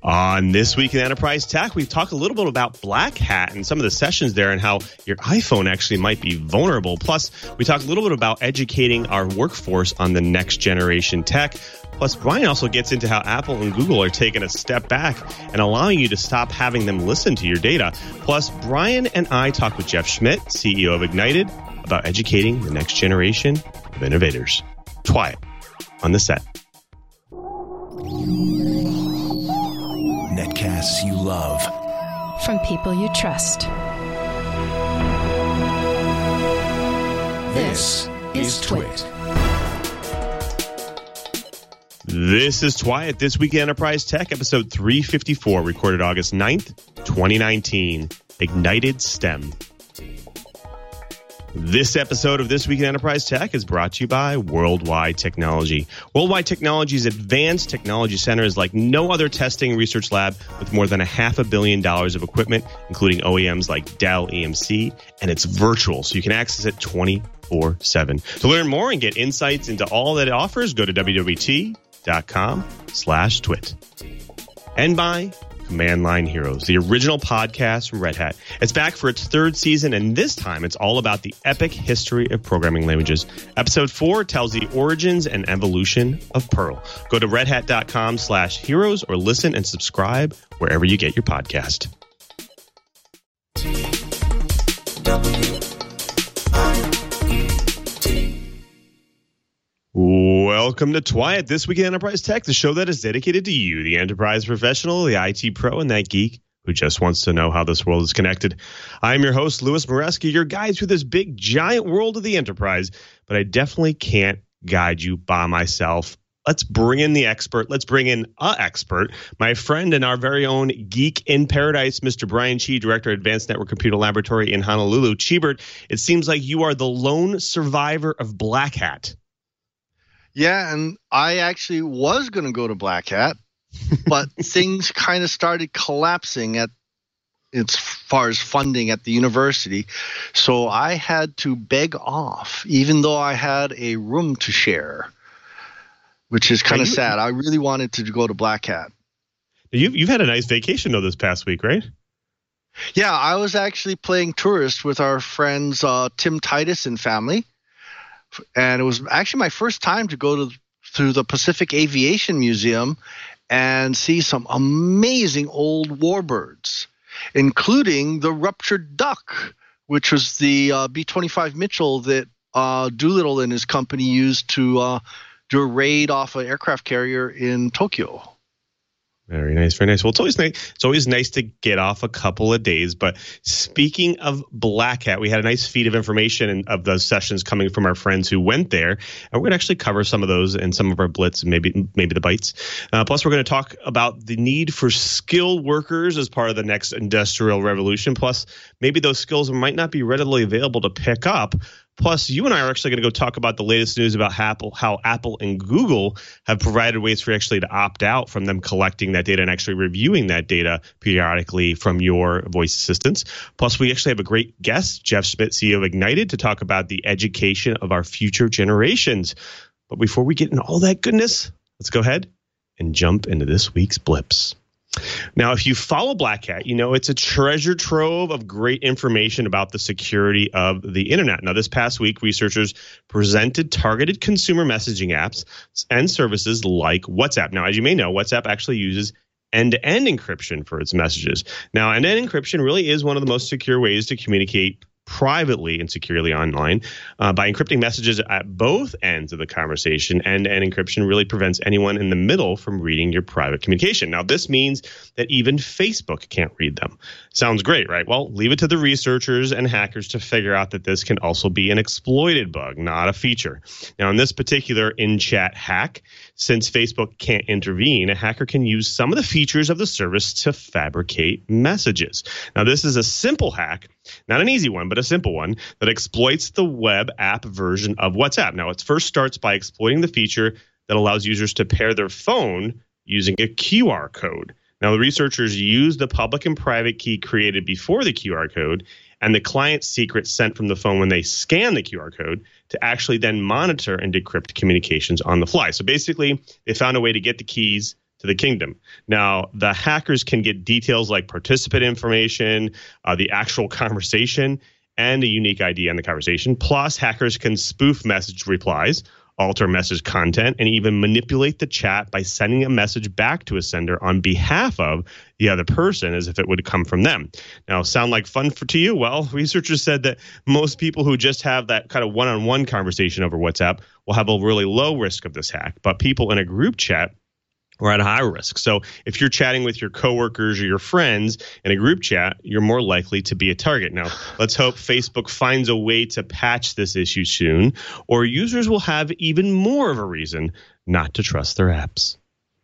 On This Week in Enterprise Tech, we talk a little bit about Black Hat and some of the sessions there and how your iPhone actually might be vulnerable. Plus, we talk a little bit about educating our workforce on the next generation tech. Plus, Brian also gets into how Apple and Google are taking a step back and allowing you to stop having them listen to your data. Plus, Brian and I talk with Jeff Schmidt, CEO of Ignited, about educating the next generation of innovators. Twiat on the set. Netcasts you love. From people you trust. This is Twit. This is Twiat, This Week in Enterprise Tech, episode 354, recorded August 9th, 2019. Ignited STEM. This episode of This Week in Enterprise Tech is brought to you by Worldwide Technology. Worldwide Technology's advanced technology center is like no other testing and research lab with more than $500 million of equipment, including OEMs like Dell EMC, and it's virtual, so you can access it 24/7. To learn more and get insights into all that it offers, go to www.com/twit. And by Command Line Heroes, the original podcast from Red Hat. It's back for its third season, and this time it's all about the epic history of programming languages. Episode 4 tells the origins and evolution of Perl. Go to redhat.com/heroes or listen and subscribe wherever you get your podcast. Welcome to Twiat, This Week in Enterprise Tech, the show that is dedicated to you, the enterprise professional, the IT pro, and that geek who just wants to know how this world is connected. I'm your host, Louis Moreski, your guide through this big, giant world of the enterprise, but I definitely can't guide you by myself. Let's bring in the expert. Let's bring in an expert, my friend and our very own geek in paradise, Mr. Brian Chi, Director of Advanced Network Computer Laboratory in Honolulu. Chibert, it seems like you are the lone survivor of Black Hat. Yeah, and I actually was going to go to Black Hat, but things kind of started collapsing as far as funding at the university. So I had to beg off, even though I had a room to share, which is kind of sad. I really wanted to go to Black Hat. You've had a nice vacation, though, this past week, right? Yeah, I was actually playing tourist with our friends Tim Titus and family. And it was actually my first time to go to the Pacific Aviation Museum and see some amazing old warbirds, including the Ruptured Duck, which was the B-25 Mitchell that Doolittle and his company used to do a raid off an aircraft carrier in Tokyo. Very nice, very nice. Well, it's always nice. It's always nice to get off a couple of days. But speaking of Black Hat, we had a nice feed of information of those sessions coming from our friends who went there, and we're going to actually cover some of those in some of our blitz and maybe the bites. Plus, we're going to talk about the need for skilled workers as part of the next industrial revolution. Plus, maybe those skills might not be readily available to pick up. Plus, you and I are actually going to go talk about the latest news about how Apple and Google have provided ways for you actually to opt out from them collecting that data and actually reviewing that data periodically from your voice assistants. Plus, we actually have a great guest, Jeff Schmidt, CEO of Ignited, to talk about the education of our future generations. But before we get into all that goodness, let's go ahead and jump into this week's blips. Now, if you follow Black Hat, you know it's a treasure trove of great information about the security of the internet. Now, this past week, researchers presented targeted consumer messaging apps and services like WhatsApp. Now, as you may know, WhatsApp actually uses end-to-end encryption for its messages. Now, end-to-end encryption really is one of the most secure ways to communicate privately and securely online by encrypting messages at both ends of the conversation. End-to-end encryption really prevents anyone in the middle from reading your private communication. Now, this means that even Facebook can't read them. Sounds great, right? Well, leave it to the researchers and hackers to figure out that this can also be an exploited bug, not a feature. Now, in this particular in-chat hack, since Facebook can't intervene, a hacker can use some of the features of the service to fabricate messages. Now, this is a simple hack, not an easy one, but a simple one that exploits the web app version of WhatsApp. Now, it first starts by exploiting the feature that allows users to pair their phone using a QR code. Now, the researchers use the public and private key created before the QR code and the client secret sent from the phone when they scan the QR code to actually then monitor and decrypt communications on the fly. So basically, they found a way to get the keys to the kingdom. Now, the hackers can get details like participant information, the actual conversation, and a unique ID on the conversation. Plus, hackers can spoof message replies, alter message content, and even manipulate the chat by sending a message back to a sender on behalf of the other person as if it would come from them. Now, sound like fun to you? Well, researchers said that most people who just have that kind of one-on-one conversation over WhatsApp will have a really low risk of this hack, but people in a group chat are at a high risk. So if you're chatting with your coworkers or your friends in a group chat, you're more likely to be a target. Now, let's hope Facebook finds a way to patch this issue soon, or users will have even more of a reason not to trust their apps.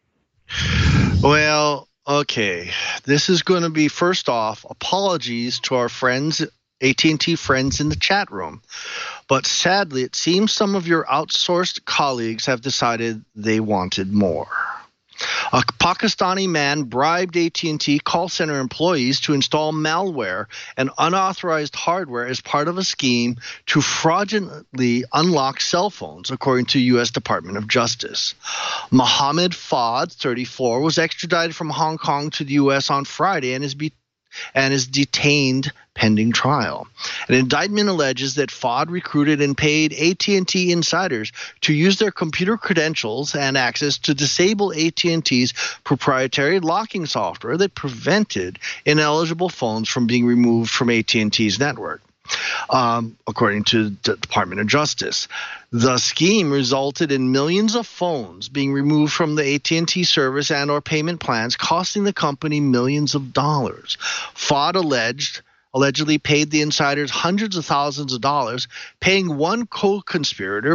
Well, okay. This is going to be, first off, apologies to our friends, AT&T friends in the chat room. But sadly, it seems some of your outsourced colleagues have decided they wanted more. A Pakistani man bribed AT&T call center employees to install malware and unauthorized hardware as part of a scheme to fraudulently unlock cell phones, according to U.S. Department of Justice. Mohammed Fawd, 34, was extradited from Hong Kong to the U.S. on Friday and is detained pending trial. An indictment alleges that Fawd recruited and paid AT&T insiders to use their computer credentials and access to disable AT&T's proprietary locking software that prevented ineligible phones from being removed from AT&T's network. According to the Department of Justice, the scheme resulted in millions of phones being removed from the AT&T service and or payment plans, costing the company millions of dollars. Fawd allegedly paid the insiders hundreds of thousands of dollars, paying one co-conspirator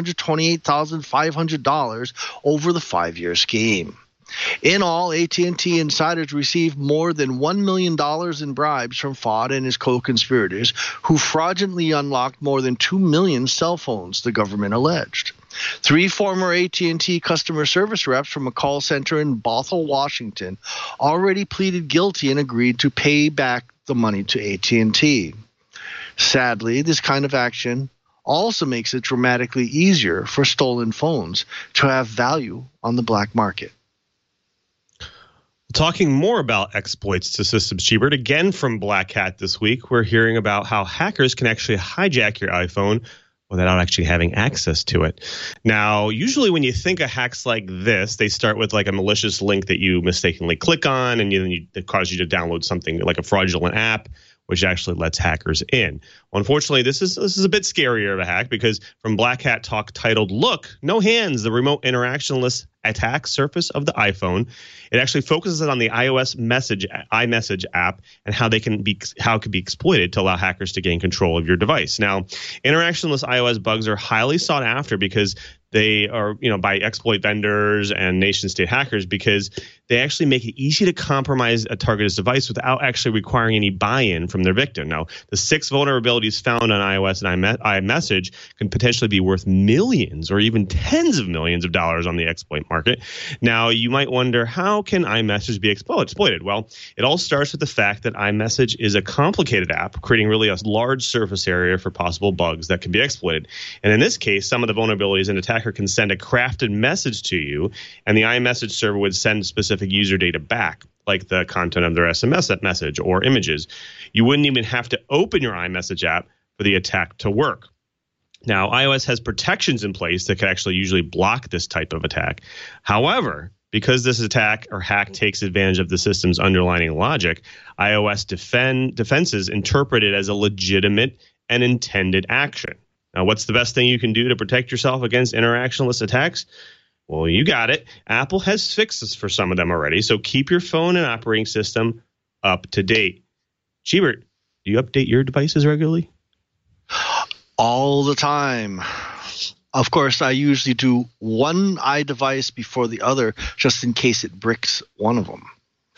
$428,500 over the 5-year scheme. In all, AT&T insiders received more than $1 million in bribes from Fawd and his co-conspirators, who fraudulently unlocked more than 2 million cell phones, the government alleged. 3 former AT&T customer service reps from a call center in Bothell, Washington, already pleaded guilty and agreed to pay back the money to AT&T. Sadly, this kind of action also makes it dramatically easier for stolen phones to have value on the black market. Talking more about exploits to systems, Cheebert, again from Black Hat this week, we're hearing about how hackers can actually hijack your iPhone without actually having access to it. Now, usually when you think of hacks like this, they start with like a malicious link that you mistakenly click on, and then it causes you to download something like a fraudulent app, which actually lets hackers in. Well, unfortunately, this is a bit scarier of a hack, because from Black Hat Talk titled, "Look, No Hands, the Remote Interactionless Attack Surface of the iPhone," it actually focuses on the iOS iMessage app and how it can be exploited to allow hackers to gain control of your device. Now, interactionless iOS bugs are highly sought after because they are, by exploit vendors and nation-state hackers, because they actually make it easy to compromise a target's device without actually requiring any buy-in from their victim. Now, the 6 vulnerabilities found on iOS and iMessage can potentially be worth millions or even tens of millions of dollars on the exploit market. Now, you might wonder, how can iMessage be exploited? Well, it all starts with the fact that iMessage is a complicated app, creating really a large surface area for possible bugs that can be exploited. And in this case, some of the vulnerabilities, an attacker can send a crafted message to you, and the iMessage server would send specific user data back, like the content of their SMS message or images. You wouldn't even have to open your iMessage app for the attack to work. Now, iOS has protections in place that could actually usually block this type of attack. However, because this attack or hack takes advantage of the system's underlying logic, iOS defenses interpret it as a legitimate and intended action. Now, what's the best thing you can do to protect yourself against interactionless attacks? Well, you got it. Apple has fixes for some of them already, so keep your phone and operating system up to date. Cheebert, do you update your devices regularly? All the time. Of course, I usually do one iDevice before the other, just in case it bricks one of them.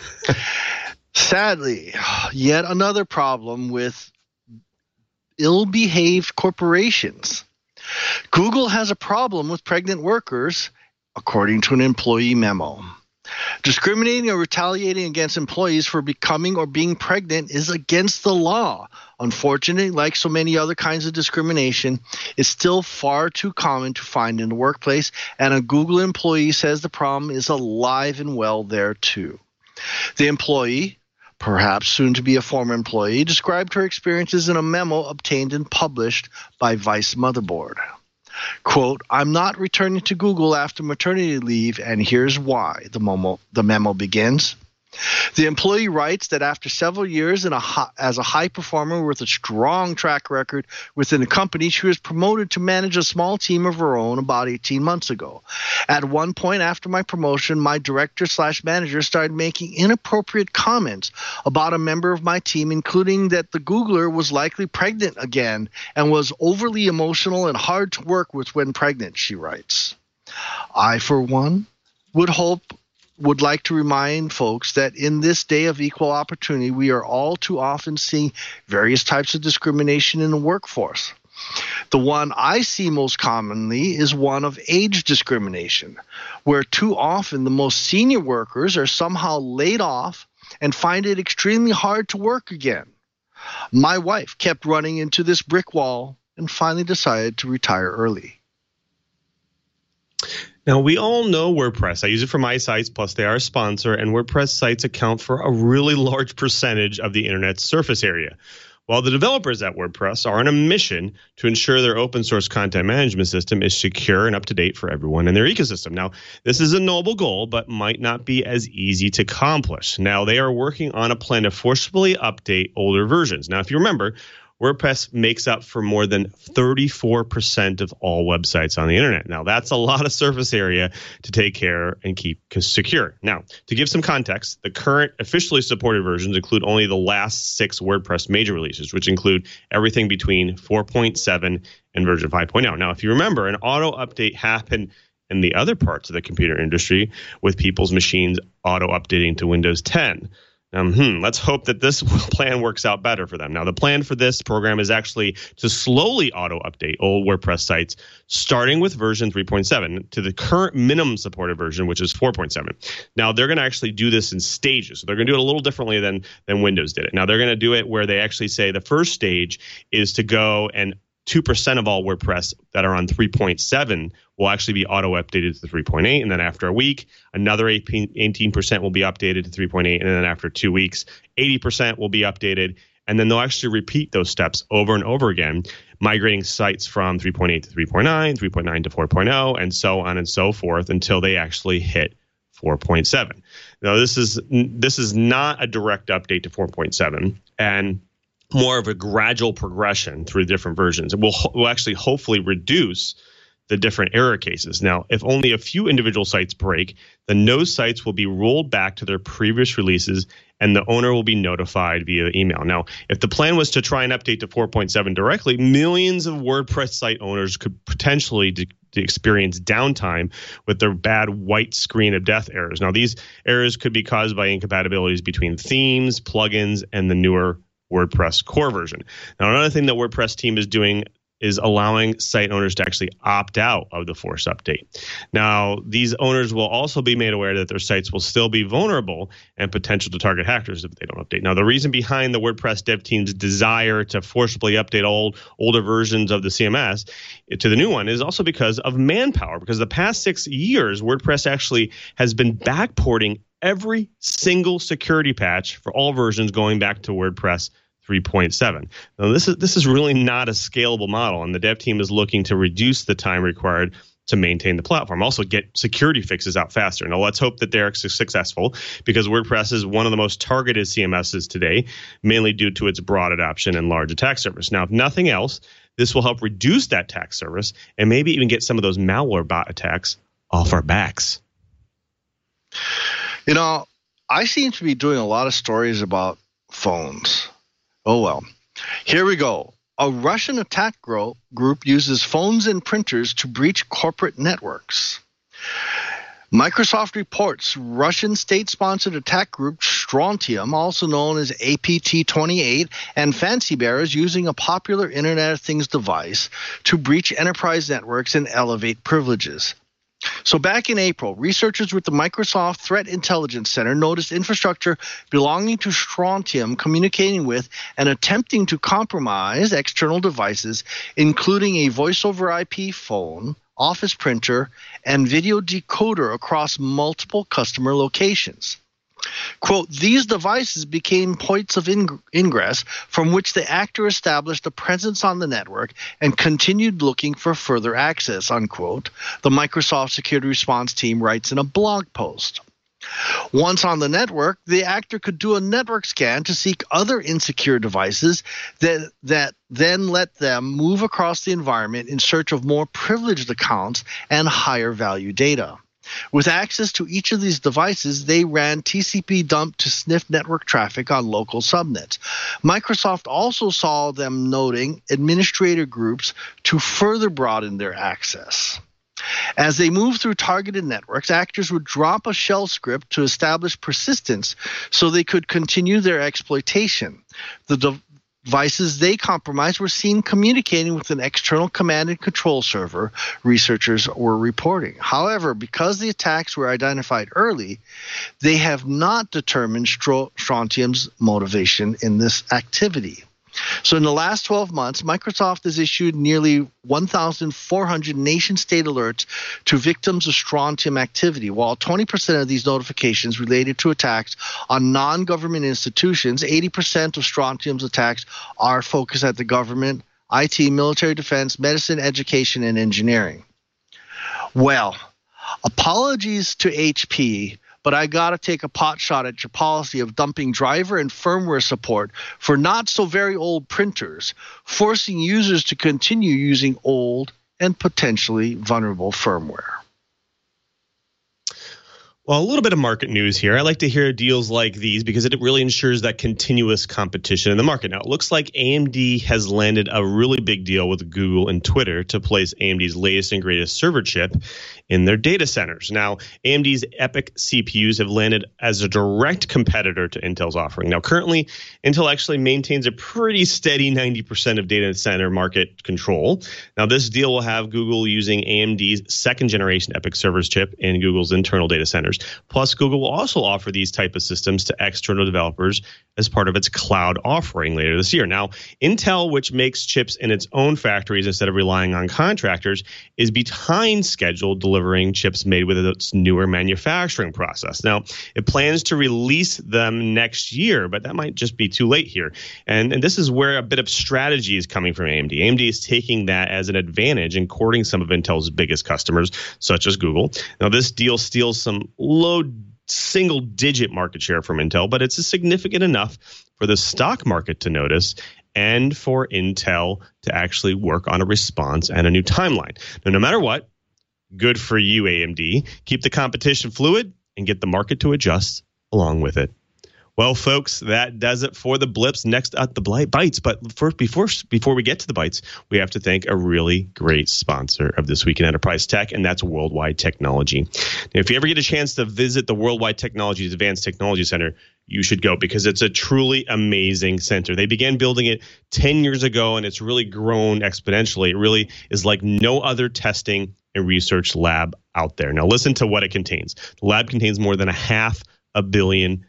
Sadly, yet another problem with ill-behaved corporations. Google has a problem with pregnant workers, according to an employee memo. Discriminating or retaliating against employees for becoming or being pregnant is against the law. Unfortunately, like so many other kinds of discrimination, it's still far too common to find in the workplace, and a Google employee says the problem is alive and well there too. The employee, perhaps soon to be a former employee, described her experiences in a memo obtained and published by Vice Motherboard. Quote, "I'm not returning to Google after maternity leave, and here's why," the memo begins. The employee writes that after several years as a high performer with a strong track record within the company, she was promoted to manage a small team of her own about 18 months ago. At one point after my promotion, my director/manager started making inappropriate comments about a member of my team, including that the Googler was likely pregnant again and was overly emotional and hard to work with when pregnant, she writes. I, for one, would like to remind folks that in this day of equal opportunity, we are all too often seeing various types of discrimination in the workforce. The one I see most commonly is one of age discrimination, where too often the most senior workers are somehow laid off and find it extremely hard to work again. My wife kept running into this brick wall and finally decided to retire early. Now, we all know WordPress. I use it for my sites, plus they are a sponsor, and WordPress sites account for a really large percentage of the internet's surface area. While the developers at WordPress are on a mission to ensure their open source content management system is secure and up to date for everyone in their ecosystem. Now, this is a noble goal, but might not be as easy to accomplish. Now, they are working on a plan to forcibly update older versions. Now, if you remember, WordPress makes up for more than 34% of all websites on the internet. Now, that's a lot of surface area to take care and keep secure. Now, to give some context, the current officially supported versions include only the last 6 WordPress major releases, which include everything between 4.7 and version 5.0. Now, if you remember, an auto update happened in the other parts of the computer industry with people's machines auto updating to Windows 10. Let's hope that this plan works out better for them. Now, the plan for this program is actually to slowly auto-update old WordPress sites, starting with version 3.7 to the current minimum supported version, which is 4.7. Now, they're going to actually do this in stages. So they're going to do it a little differently than Windows did it. Now, they're going to do it where they actually say the first stage is to go and 2% of all WordPress that are on 3.7 will actually be auto-updated to 3.8. And then after a week, another 18% will be updated to 3.8. And then after 2 weeks, 80% will be updated. And then they'll actually repeat those steps over and over again, migrating sites from 3.8 to 3.9, 3.9 to 4.0, and so on and so forth until they actually hit 4.7. Now, this is not a direct update to 4.7. And more of a gradual progression through different versions. It will actually hopefully reduce the different error cases. Now, if only a few individual sites break, then those sites will be rolled back to their previous releases and the owner will be notified via email. Now, if the plan was to try and update to 4.7 directly, millions of WordPress site owners could potentially experience downtime with their bad white screen of death errors. Now, these errors could be caused by incompatibilities between themes, plugins, and the newer WordPress core version. Now, another thing that WordPress team is doing is allowing site owners to actually opt out of the forced update. Now, these owners will also be made aware that their sites will still be vulnerable and potential to target hackers if they don't update. Now, the reason behind the WordPress dev team's desire to forcibly update older versions of the CMS to the new one is also because of manpower. Because the past 6 years, WordPress actually has been backporting every single security patch for all versions going back to WordPress 3.7. Now, this is really not a scalable model, and the dev team is looking to reduce the time required to maintain the platform. Also, get security fixes out faster. Now, let's hope that they're successful, because WordPress is one of the most targeted CMSs today, mainly due to its broad adoption and large attack surface. Now, if nothing else, this will help reduce that attack surface and maybe even get some of those malware bot attacks off our backs. You know, I seem to be doing a lot of stories about phones. Oh, well. Here we go. A Russian attack group uses phones and printers to breach corporate networks. Microsoft reports Russian state-sponsored attack group Strontium, also known as APT28, and Fancy Bear is using a popular Internet of Things device to breach enterprise networks and elevate privileges. So back in April, researchers with the Microsoft Threat Intelligence Center noticed infrastructure belonging to Strontium communicating with and attempting to compromise external devices, including a voice-over IP phone, office printer, and video decoder across multiple customer locations. Quote, these devices became points of ingress from which the actor established a presence on the network and continued looking for further access, unquote, the Microsoft Security Response team writes in a blog post. Once on the network, the actor could do a network scan to seek other insecure devices that then let them move across the environment in search of more privileged accounts and higher value data. With access to each of these devices, they ran TCP dump to sniff network traffic on local subnets. Microsoft also saw them noting administrator groups to further broaden their access. As they moved through targeted networks, actors would drop a shell script to establish persistence so they could continue their exploitation. The devices they compromised were seen communicating with an external command and control server, researchers were reporting. However, because the attacks were identified early, they have not determined Strontium's motivation in this activity. So in the last 12 months, Microsoft has issued nearly 1,400 nation-state alerts to victims of Strontium activity, while 20% of these notifications related to attacks on non-government institutions. 80% of Strontium's attacks are focused at the government, IT, military defense, medicine, education, and engineering. Well, apologies to HP, but I got to take a pot shot at your policy of dumping driver and firmware support for not so very old printers, forcing users to continue using old and potentially vulnerable firmware. Well, a little bit of market news here. I like to hear deals like these because it really ensures that continuous competition in the market. Now, it looks like AMD has landed a really big deal with Google and Twitter to place AMD's latest and greatest server chip in their data centers. Now, AMD's EPYC CPUs have landed as a direct competitor to Intel's offering. Now, currently, Intel actually maintains a pretty steady 90% of data center market control. Now, this deal will have Google using AMD's second-generation EPYC servers chip in Google's internal data centers. Plus, Google will also offer these type of systems to external developers as part of its cloud offering later this year. Now, Intel, which makes chips in its own factories instead of relying on contractors, is behind schedule delivering chips made with its newer manufacturing process. Now, it plans to release them next year, but that might just be too late here. And this is where a bit of strategy is coming from AMD. AMD is taking that as an advantage and courting some of Intel's biggest customers, such as Google. Now, this deal steals some low single-digit market share from Intel, but it's significant enough for the stock market to notice and for Intel to actually work on a response and a new timeline. Now, no matter what, good for you, AMD. Keep the competition fluid and get the market to adjust along with it. Well, folks, that does it for the blips. Next up, the bites. But first, before we get to the bites, we have to thank a really great sponsor of This Week in Enterprise Tech, and that's Worldwide Technology. Now, if you ever get a chance to visit the Worldwide Technology's Advanced Technology Center, you should go because it's a truly amazing center. They began building it 10 years ago, and it's really grown exponentially. It really is like no other testing and research lab out there. Now, listen to what it contains. The lab contains more than $500 million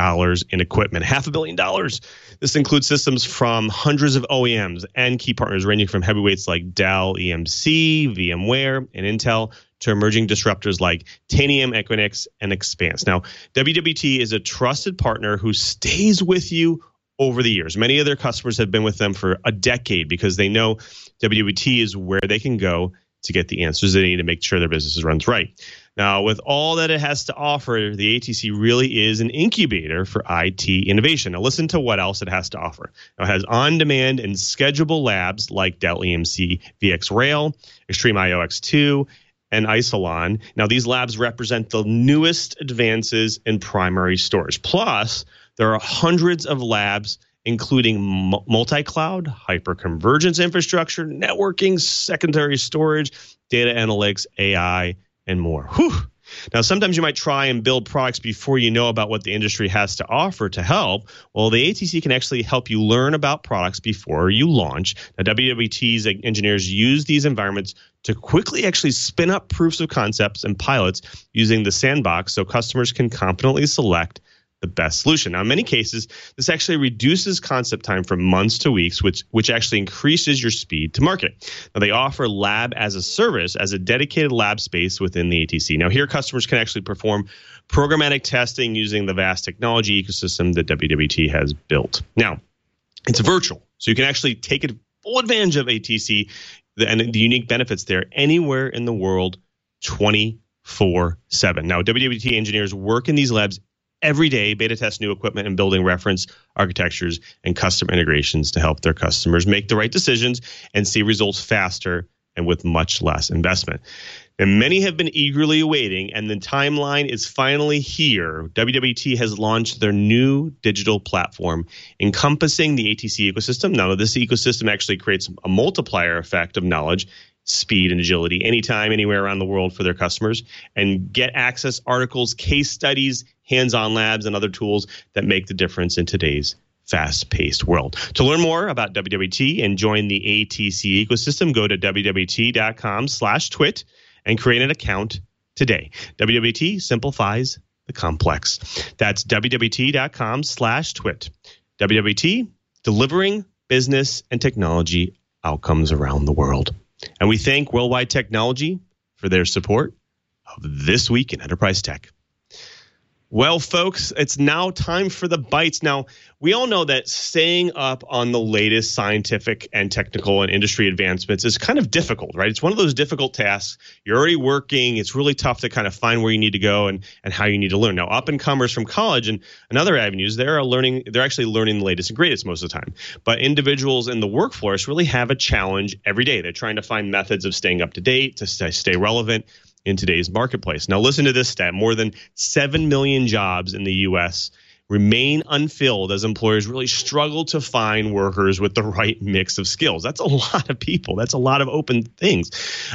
in equipment. $500 million. This includes systems from hundreds of OEMs and key partners ranging from heavyweights like Dell, EMC, VMware, and Intel to emerging disruptors like Tanium, Equinix, and Expanse. Now, WWT is a trusted partner who stays with you over the years. Many of their customers have been with them for a decade because they know WWT is where they can go to get the answers they need to make sure their business runs right. Now, with all that it has to offer, the ATC really is an incubator for IT innovation. Now, listen to what else it has to offer. Now, it has on-demand and schedulable labs like Dell EMC VxRail, Extreme IO X2, and Isilon. Now, these labs represent the newest advances in primary storage. Plus, there are hundreds of labs including multi-cloud, hyper-convergence infrastructure, networking, secondary storage, data analytics, AI, and more. Whew. Now, sometimes you might try and build products before you know about what the industry has to offer to help. Well, the ATC can actually help you learn about products before you launch. Now, WWT's engineers use these environments to quickly actually spin up proofs of concepts and pilots using the sandbox so customers can confidently select the best solution. Now, in many cases, this actually reduces concept time from months to weeks, which actually increases your speed to market. Now, they offer lab as a service as a dedicated lab space within the ATC. Now, here customers can actually perform programmatic testing using the vast technology ecosystem that WWT has built. Now, it's virtual, so you can actually take full advantage of ATC and the unique benefits there anywhere in the world 24/7. Now, WWT engineers work in these labs every day, beta test new equipment and building reference architectures and custom integrations to help their customers make the right decisions and see results faster and with much less investment. And many have been eagerly awaiting, and the timeline is finally here. WWT has launched their new digital platform encompassing the ATC ecosystem. Now, this ecosystem actually creates a multiplier effect of knowledge, speed, and agility anytime, anywhere around the world for their customers, and get access articles, case studies, hands-on labs, and other tools that make the difference in today's fast-paced world. To learn more about WWT and join the ATC ecosystem, go to wwt.com/twit and create an account today. WWT simplifies the complex. That's wwt.com/twit. WWT, delivering business and technology outcomes around the world. And we thank Worldwide Technology for their support of This Week in Enterprise Tech. Well, folks, it's now time for the bites. Now, we all know that staying up on the latest scientific and technical and industry advancements is kind of difficult, right? It's one of those difficult tasks. You're already working. It's really tough to kind of find where you need to go and how you need to learn. Now, up-and-comers from college and other avenues, they're actually learning the latest and greatest most of the time. But individuals in the workforce really have a challenge every day. They're trying to find methods of staying up to date, to stay relevant in today's marketplace. Now, listen to this stat. More than 7 million jobs in the U.S. remain unfilled as employers really struggle to find workers with the right mix of skills. That's a lot of people. That's a lot of open things.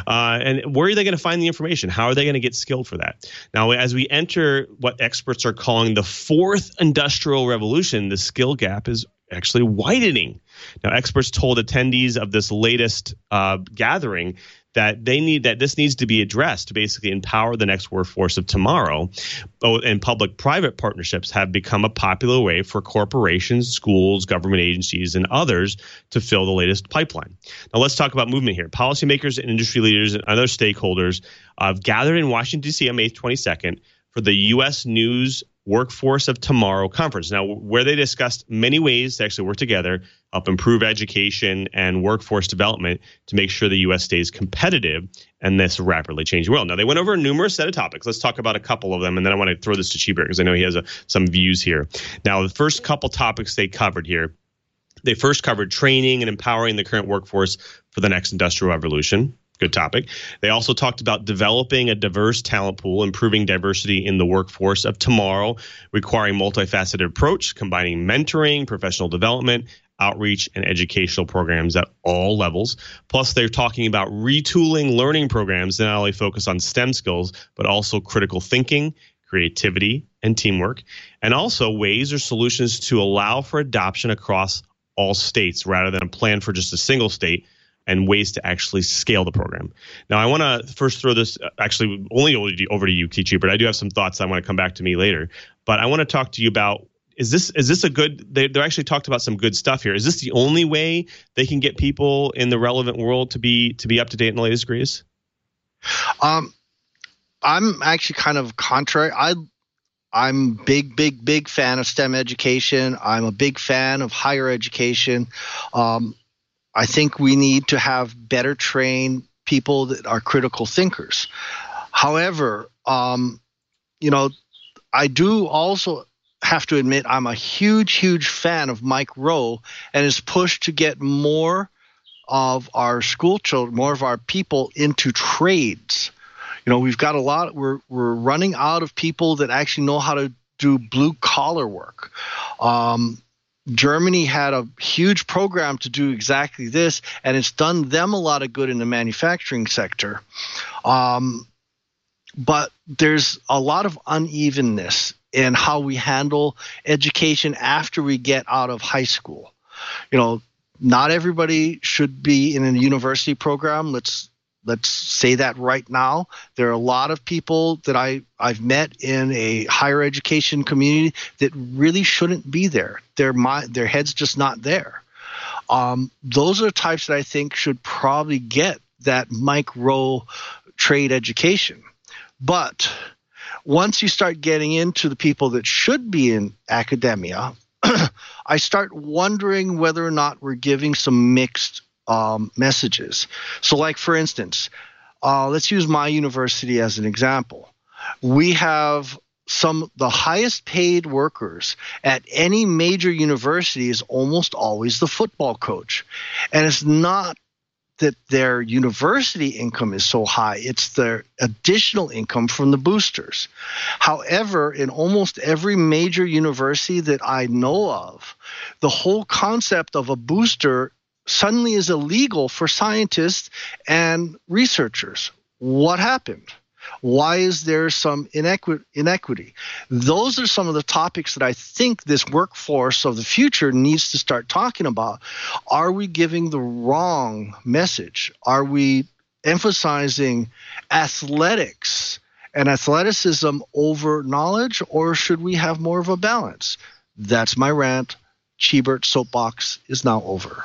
And where are they going to find the information? How are they going to get skilled for that? Now, as we enter what experts are calling the fourth industrial revolution, the skill gap is actually widening. Now, experts told attendees of this latest gathering that this needs to be addressed to basically empower the next workforce of tomorrow. And public-private partnerships have become a popular way for corporations, schools, government agencies, and others to fill the latest pipeline. Now, let's talk about movement here. Policymakers and industry leaders and other stakeholders have gathered in Washington, D.C. on May 22nd for the U.S. News Workforce of Tomorrow conference. Now, where they discussed many ways to actually work together, help improve education and workforce development to make sure the U.S. stays competitive in this rapidly changing world. Now, they went over a numerous set of topics. Let's talk about a couple of them, and then I want to throw this to Cheeber because I know he has some views here. Now, the first couple topics they covered here, they first covered training and empowering the current workforce for the next industrial revolution. Good topic. They also talked about developing a diverse talent pool, improving diversity in the workforce of tomorrow, requiring multifaceted approach, combining mentoring, professional development, outreach, and educational programs at all levels. Plus, they're talking about retooling learning programs that not only focus on STEM skills, but also critical thinking, creativity, and teamwork, and also ways or solutions to allow for adoption across all states rather than a plan for just a single state, and ways to actually scale the program. Now, I want to first throw this actually only over to you, Cheeber, but I do have some thoughts that want to come back to me later. But I want to talk to you about, is this a good, they actually talked about some good stuff here. Is this the only way they can get people in the relevant world to be up to date in the latest degrees? I'm actually kind of contrary. I'm big fan of STEM education. I'm a big fan of higher education. I think we need to have better trained people that are critical thinkers. However, I do also have to admit I'm a huge fan of Mike Rowe and his push to get more of our school children, more of our people into trades. We've got a lot. We're running out of people that actually know how to do blue collar work. Germany had a huge program to do exactly this, and it's done them a lot of good in the manufacturing sector. but there's a lot of unevenness in how we handle education after we get out of high school. Not everybody should be in a university program. Let's say that right now. There are a lot of people that I've met in a higher education community that really shouldn't be there. Their head's just not there. Those are the types that I think should probably get that micro trade education. But once you start getting into the people that should be in academia, I start wondering whether or not we're giving some mixed messages. So like, for instance, let's use my university as an example. We have the highest paid workers at any major university is almost always the football coach. And it's not that their university income is so high, it's their additional income from the boosters. However, in almost every major university that I know of, the whole concept of a booster suddenly is illegal for scientists and researchers. What happened? Why is there some inequity? Those are some of the topics that I think this workforce of the future needs to start talking about. Are we giving the wrong message? Are we emphasizing athletics and athleticism over knowledge, or should we have more of a balance? That's my rant. Chibert Soapbox is now over.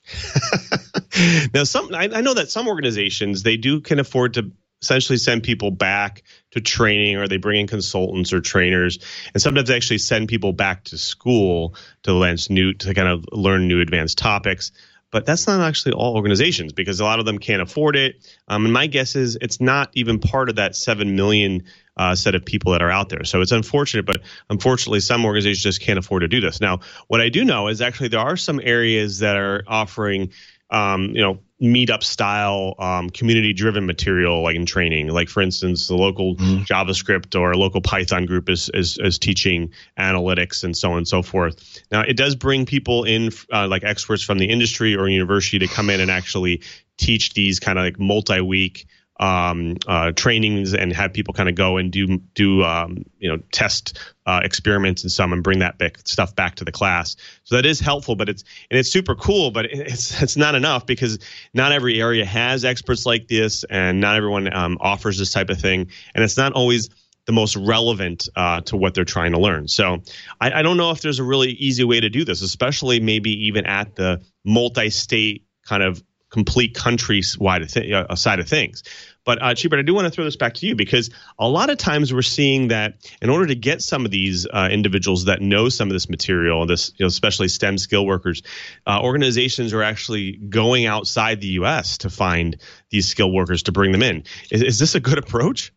Now, I know that some organizations, they can afford to essentially send people back to training, or they bring in consultants or trainers, and sometimes they actually send people back to school to kind of learn new advanced topics. But that's not actually all organizations, because a lot of them can't afford it. And my guess is it's not even part of that 7 million set of people that are out there. So it's unfortunate, but unfortunately, some organizations just can't afford to do this. Now, what I do know is actually there are some areas that are offering meetup style community driven material, like in training. Like, for instance, the local JavaScript or local Python group is teaching analytics and so on and so forth. Now, it does bring people in like experts from the industry or university to come in and actually teach these kind of like multi-week trainings, and have people kind of go and do test experiments and some, and bring that stuff back to the class. So that is helpful, but it's super cool, but it's not enough, because not every area has experts like this, and not everyone offers this type of thing, and it's not always the most relevant to what they're trying to learn. So I don't know if there's a really easy way to do this, especially maybe even at the multi-state kind of complete countrywide side of things. But Chibert, I do want to throw this back to you, because a lot of times we're seeing that in order to get some of these individuals that know some of this material, especially STEM skill workers, organizations are actually going outside the U.S. to find these skilled workers to bring them in. Is this a good approach?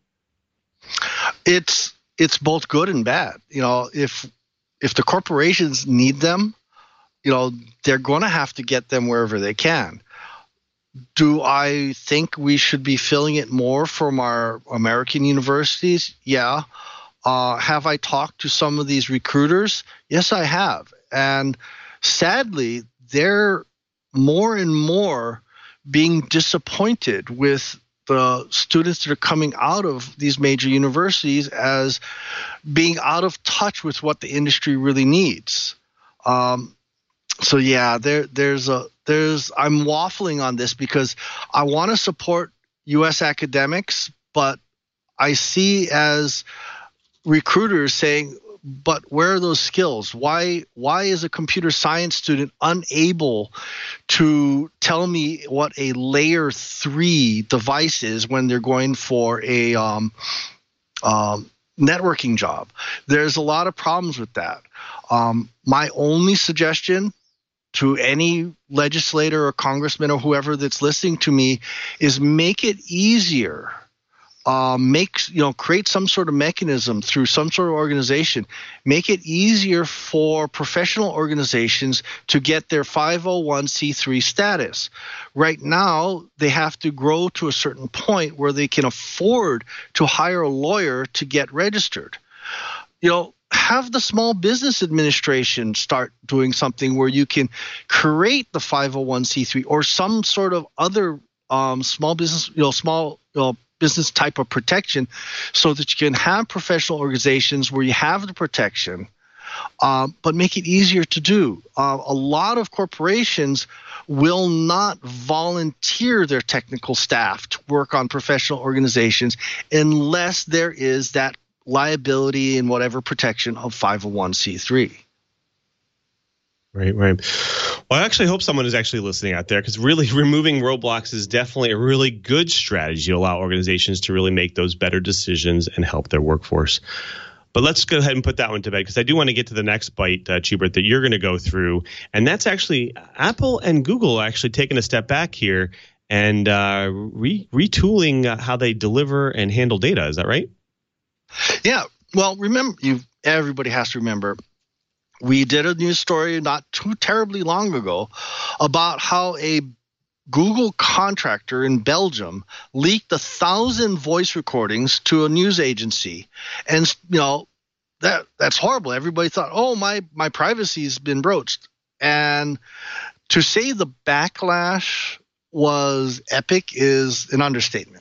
It's both good and bad. If the corporations need them, they're going to have to get them wherever they can. Do I think we should be filling it more from our American universities? Yeah. Have I talked to some of these recruiters? Yes, I have. And sadly, they're more and more being disappointed with the students that are coming out of these major universities as being out of touch with what the industry really needs. So yeah, I'm waffling on this because I want to support U.S. academics, but I see as recruiters saying, but where are those skills? Why is a computer science student unable to tell me what a layer 3 device is when they're going for a networking job? There's a lot of problems with that. My only suggestion to any legislator or congressman or whoever that's listening to me is make it easier. Create some sort of mechanism through some sort of organization. Make it easier for professional organizations to get their 501c3 status. Right now, they have to grow to a certain point where they can afford to hire a lawyer to get registered. Have the Small Business Administration start doing something where you can create the 501c3 or some sort of other small business, business type of protection so that you can have professional organizations where you have the protection, but make it easier to do. A lot of corporations will not volunteer their technical staff to work on professional organizations unless there is that liability and whatever protection of 501c3. Right. Well, I actually hope someone is actually listening out there, because really removing roadblocks is definitely a really good strategy to allow organizations to really make those better decisions and help their workforce. But let's go ahead and put that one to bed, because I do want to get to the next bite, Chubert, that you're going to go through. And that's actually Apple and Google actually taking a step back here and retooling how they deliver and handle data. Is that right? Yeah. Well, remember, everybody has to remember, we did a news story not too terribly long ago about how a Google contractor in Belgium leaked 1,000 voice recordings to a news agency. And, that's horrible. Everybody thought, oh, my privacy's been broached. And to say the backlash was epic is an understatement.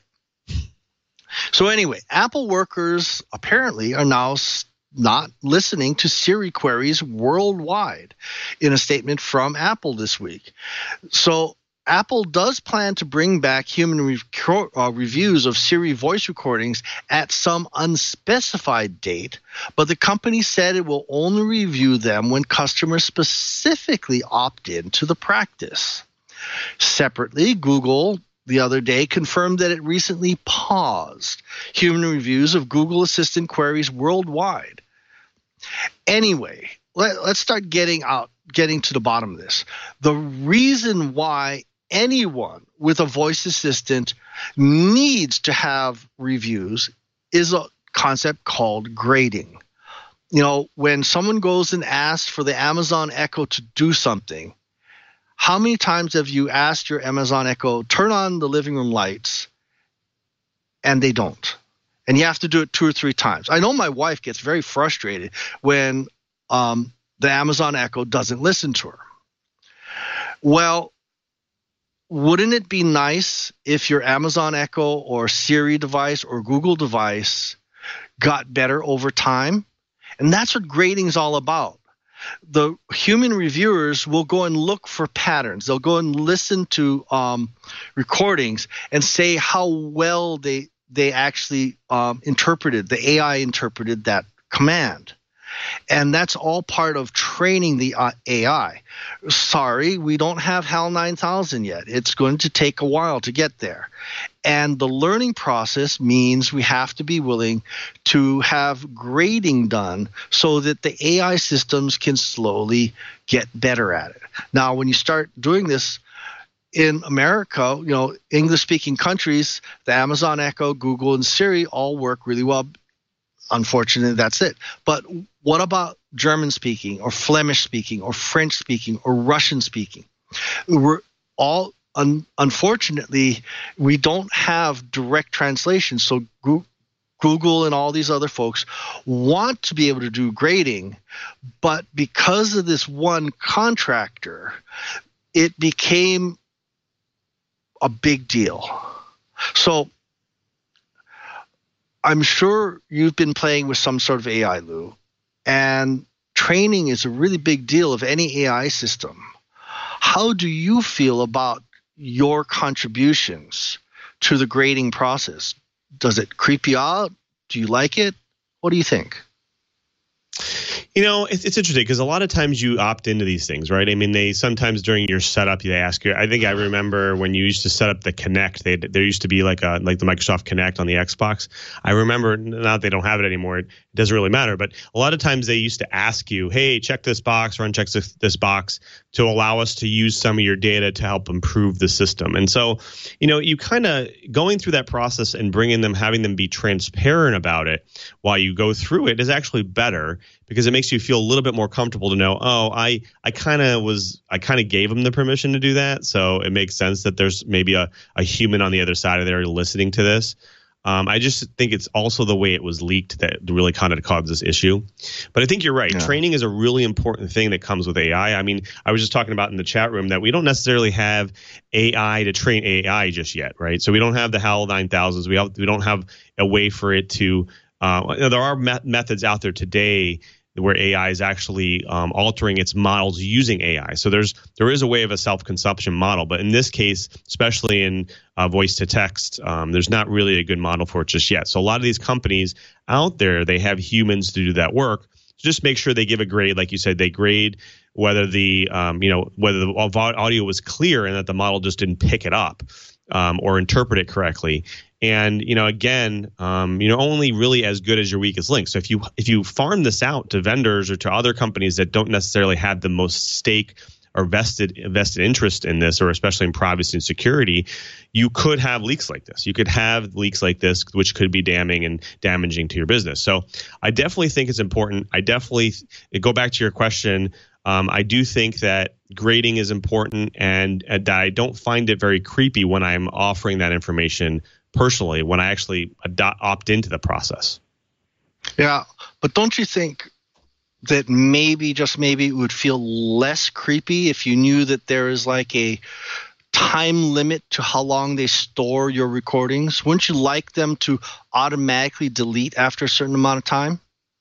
So anyway, Apple workers apparently are now not listening to Siri queries worldwide, in a statement from Apple this week. So Apple does plan to bring back human reviews of Siri voice recordings at some unspecified date, but the company said it will only review them when customers specifically opt in to the practice. Separately, Google the other day confirmed that it recently paused human reviews of Google Assistant queries worldwide. Anyway, let's start getting to the bottom of this. The reason why anyone with a voice assistant needs to have reviews is a concept called grading. When someone goes and asks for the Amazon Echo to do something, how many times have you asked your Amazon Echo, turn on the living room lights, and they don't? And you have to do it 2 or 3 times. I know my wife gets very frustrated when the Amazon Echo doesn't listen to her. Well, wouldn't it be nice if your Amazon Echo or Siri device or Google device got better over time? And that's what grading is all about. The human reviewers will go and look for patterns. They'll go and listen to recordings and say how well they actually interpreted, the AI interpreted that command. And that's all part of training the AI. Sorry, we don't have HAL 9000 yet. It's going to take a while to get there. And the learning process means we have to be willing to have grading done so that the AI systems can slowly get better at it. Now, when you start doing this in America, English-speaking countries, the Amazon Echo, Google, and Siri all work really well. Unfortunately, that's it. But what about German-speaking or Flemish-speaking or French-speaking or Russian-speaking? We're all unfortunately, we don't have direct translation. So Google and all these other folks want to be able to do grading, but because of this one contractor, it became a big deal. So I'm sure you've been playing with some sort of AI, Lou, and training is a really big deal of any AI system. How do you feel about your contributions to the grading process? Does it creep you out? Do you like it? What do you think? It's interesting because a lot of times you opt into these things, right? I mean, they sometimes during your setup, they ask you. I think I remember when you used to set up the Kinect, there used to be like the Microsoft Kinect on the Xbox. I remember, now that they don't have it anymore, it doesn't really matter. But a lot of times they used to ask you, hey, check this box or uncheck this box to allow us to use some of your data to help improve the system. And so, you kind of going through that process and having them be transparent about it while you go through it is actually better, because it makes you feel a little bit more comfortable to know, I kind of gave them the permission to do that. So it makes sense that there's maybe a human on the other side of there listening to this. I just think it's also the way it was leaked that really kind of caused this issue. But I think you're right. Yeah. Training is a really important thing that comes with AI. I mean, I was just talking about in the chat room that we don't necessarily have AI to train AI just yet, right? So we don't have the HAL 9000s. We don't have a way for it to. There are methods out there today where AI is actually altering its models using AI. So there is a way of a self-consumption model, but in this case, especially in voice to text, there's not really a good model for it just yet. So a lot of these companies out there, they have humans to do that work. Just make sure they give a grade, like you said, they grade whether the whether the audio was clear and that the model just didn't pick it up or interpret it correctly. And, again, only really as good as your weakest link. So if you farm this out to vendors or to other companies that don't necessarily have the most stake or vested interest in this, or especially in privacy and security, you could have leaks like this. You could have leaks like this, which could be damning and damaging to your business. So I definitely think it's important. I definitely go back to your question. I do think that grading is important, and that I don't find it very creepy when I'm offering that information personally, when I actually opt into the process. Yeah, but don't you think that maybe, just maybe, it would feel less creepy if you knew that there is like a time limit to how long they store your recordings? Wouldn't you like them to automatically delete after a certain amount of time?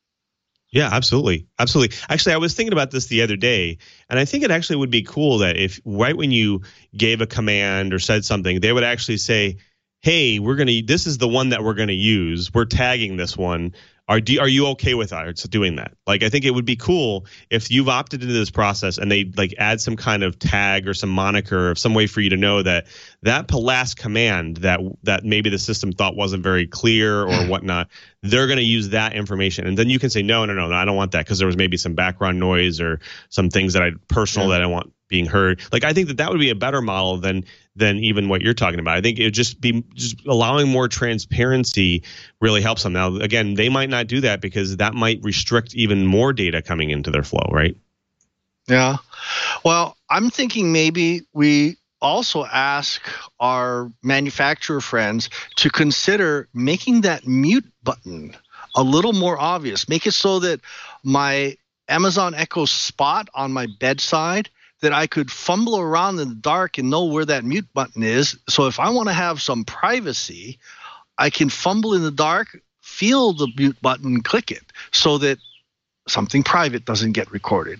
Yeah, absolutely. Absolutely. Actually, I was thinking about this the other day, and I think it actually would be cool that if right when you gave a command or said something, they would actually say, hey, this is the one that we're going to use. We're tagging this one. Are you okay with us doing that? Like, I think it would be cool if you've opted into this process and they like add some kind of tag or some moniker or some way for you to know that last command that maybe the system thought wasn't very clear or whatnot, they're going to use that information. And then you can say, no, I don't want that because there was maybe some background noise or some things that I don't want being heard. Like, I think that would be a better model than even what you're talking about. I think it would just allowing more transparency really helps them. Now, again, they might not do that because that might restrict even more data coming into their flow, right? Yeah. Well, I'm thinking maybe we also ask our manufacturer friends to consider making that mute button a little more obvious. Make it so that my Amazon Echo Spot on my bedside, that I could fumble around in the dark and know where that mute button is. So if I want to have some privacy, I can fumble in the dark, feel the mute button, click it, so that something private doesn't get recorded.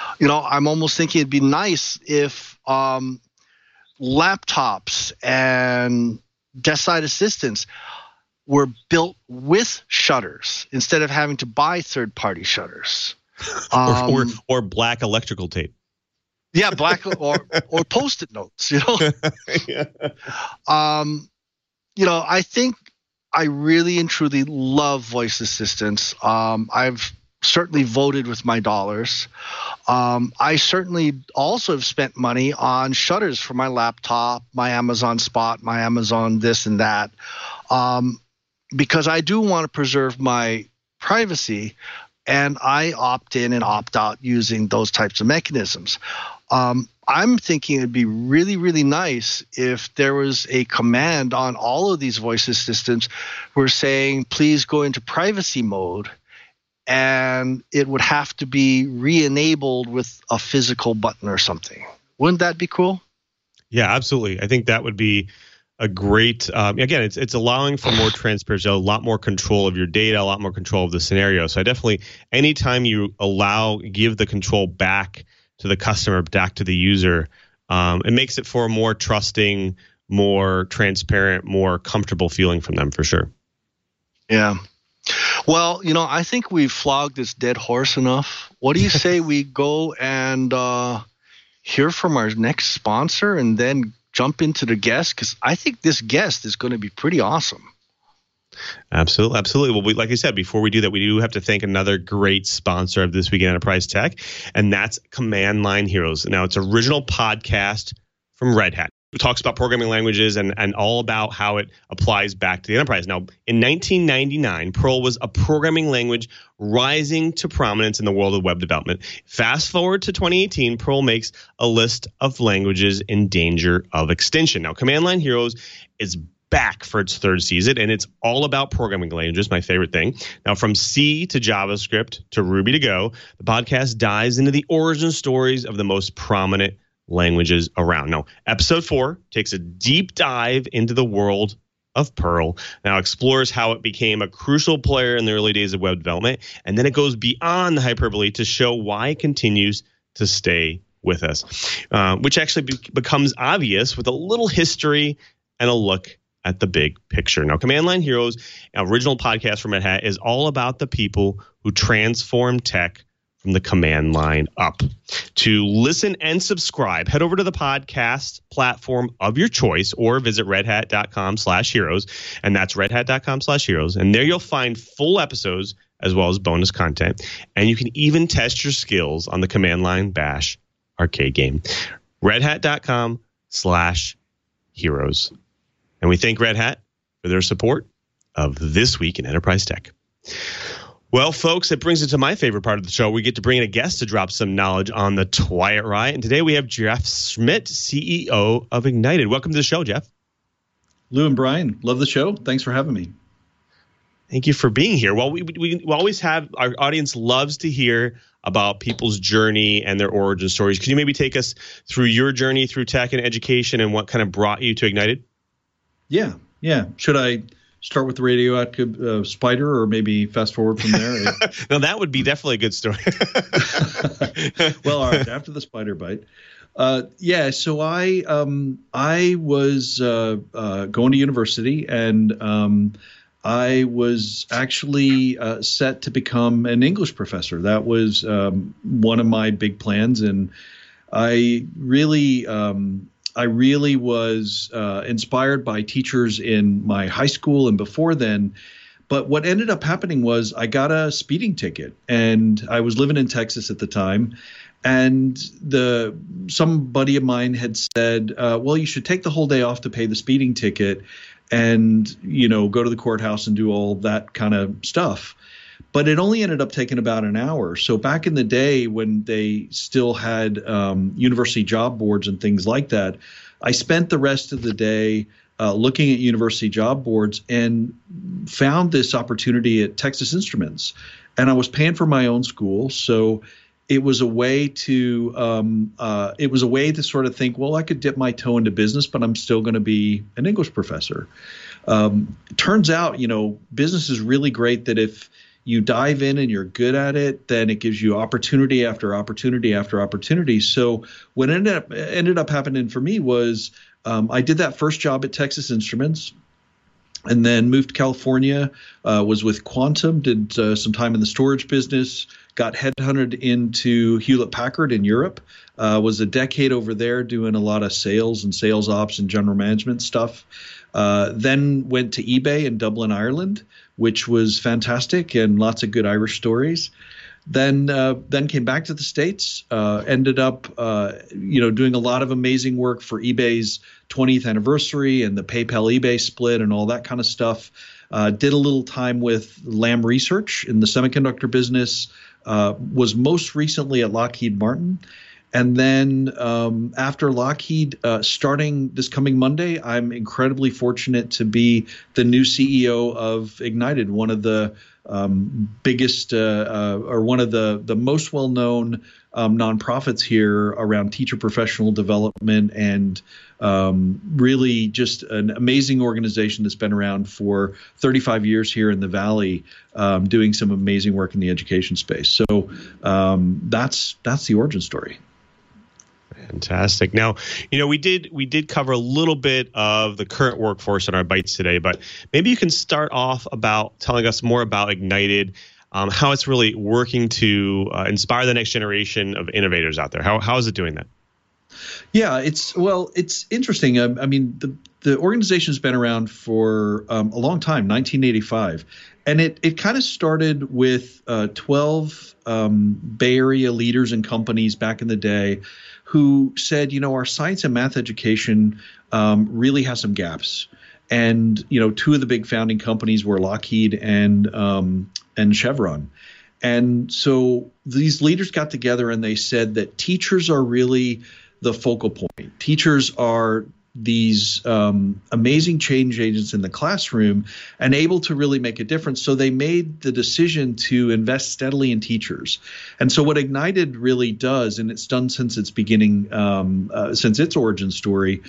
I'm almost thinking it'd be nice if laptops and desk-side assistants were built with shutters instead of having to buy third-party shutters. Or black electrical tape. Yeah, black or Post-it notes, Yeah. I think I really and truly love voice assistants. I've certainly voted with my dollars. I certainly also have spent money on shutters for my laptop, my Amazon Spot, my Amazon this and that, because I do want to preserve my privacy, and I opt in and opt out using those types of mechanisms. I'm thinking it'd be really, really nice if there was a command on all of these voice assistants where saying, please go into privacy mode, and it would have to be re-enabled with a physical button or something. Wouldn't that be cool? Yeah, absolutely. I think that would be a great, again, it's allowing for more transparency, a lot more control of your data, a lot more control of the scenario. So I definitely, anytime you give the control back to the customer, back to the user, it makes it for a more trusting, more transparent, more comfortable feeling from them, for sure. Yeah. Well, I think we've flogged this dead horse enough. What do you say we go and hear from our next sponsor and then jump into the guest? Because I think this guest is going to be pretty awesome. Absolutely. Well, like I said, before we do that, we do have to thank another great sponsor of This Week in Enterprise Tech, and that's Command Line Heroes. Now, it's an original podcast from Red Hat. It talks about programming languages and all about how it applies back to the enterprise. Now, in 1999, Perl was a programming language rising to prominence in the world of web development. Fast forward to 2018, Perl makes a list of languages in danger of extinction. Now, Command Line Heroes is back for its third season, and it's all about programming languages, my favorite thing. Now, from C to JavaScript to Ruby to Go, the podcast dives into the origin stories of the most prominent languages around. Now, episode 4 takes a deep dive into the world of Perl. Now, explores how it became a crucial player in the early days of web development, and then it goes beyond the hyperbole to show why it continues to stay with us, which actually becomes obvious with a little history and a look at the big picture. Now, Command Line Heroes, an original podcast from Red Hat, is all about the people who transform tech from the command line up. To listen and subscribe, head over to the podcast platform of your choice or visit redhat.com/heroes. And that's redhat.com/heroes. And there you'll find full episodes as well as bonus content. And you can even test your skills on the Command Line Bash arcade game. redhat.com/heroes. And we thank Red Hat for their support of This Week in Enterprise Tech. Well, folks, it brings us to my favorite part of the show. We get to bring in a guest to drop some knowledge on the Twilight Riot. And today we have Jeff Schmidt, CEO of Ignited. Welcome to the show, Jeff. Lou and Brian, love the show. Thanks for having me. Thank you for being here. Well, we always have, our audience loves to hear about people's journey and their origin stories. Can you maybe take us through your journey through tech and education and what kind of brought you to Ignited? Yeah. Should I start with the radioactive spider or maybe fast forward from there? No, that would be definitely a good story. Well, all right, after the spider bite. So I was going to university, and I was actually set to become an English professor. That was one of my big plans, and I really was inspired by teachers in my high school and before then. But what ended up happening was I got a speeding ticket, and I was living in Texas at the time. And somebody of mine had said, well, you should take the whole day off to pay the speeding ticket and, go to the courthouse and do all that kind of stuff. But it only ended up taking about an hour. So back in the day when they still had university job boards and things like that, I spent the rest of the day looking at university job boards and found this opportunity at Texas Instruments. And I was paying for my own school, so it was a way to sort of think, well, I could dip my toe into business, but I'm still going to be an English professor. Turns out, business is really great that if you dive in and you're good at it, then it gives you opportunity after opportunity after opportunity. So what ended up happening for me was I did that first job at Texas Instruments, and then moved to California, was with Quantum, did some time in the storage business, got headhunted into Hewlett-Packard in Europe, was a decade over there doing a lot of sales and sales ops and general management stuff. Then went to eBay in Dublin, Ireland, which was fantastic and lots of good Irish stories. Then came back to the States, ended up doing a lot of amazing work for eBay's 20th anniversary and the PayPal eBay split and all that kind of stuff. Did a little time with Lam Research in the semiconductor business, was most recently at Lockheed Martin. And then after Lockheed, starting this coming Monday, I'm incredibly fortunate to be the new CEO of Ignited, one of the biggest or one of the most well-known nonprofits here around teacher professional development, and really just an amazing organization that's been around for 35 years here in the Valley, doing some amazing work in the education space. So that's the origin story. Fantastic. Now, we did cover a little bit of the current workforce in our bites today, but maybe you can start off about telling us more about Ignited, how it's really working to inspire the next generation of innovators out there. How is it doing that? Yeah, it's interesting. I mean, the organization's been around for a long time, 1985. And it kind of started with 12 Bay Area leaders and companies back in the day who said, our science and math education really has some gaps. And, two of the big founding companies were Lockheed and Chevron. And so these leaders got together and they said that teachers are really the focal point. Teachers are these amazing change agents in the classroom and able to really make a difference. So they made the decision to invest steadily in teachers. And so what Ignited really does, and it's done since its beginning, since its origin story,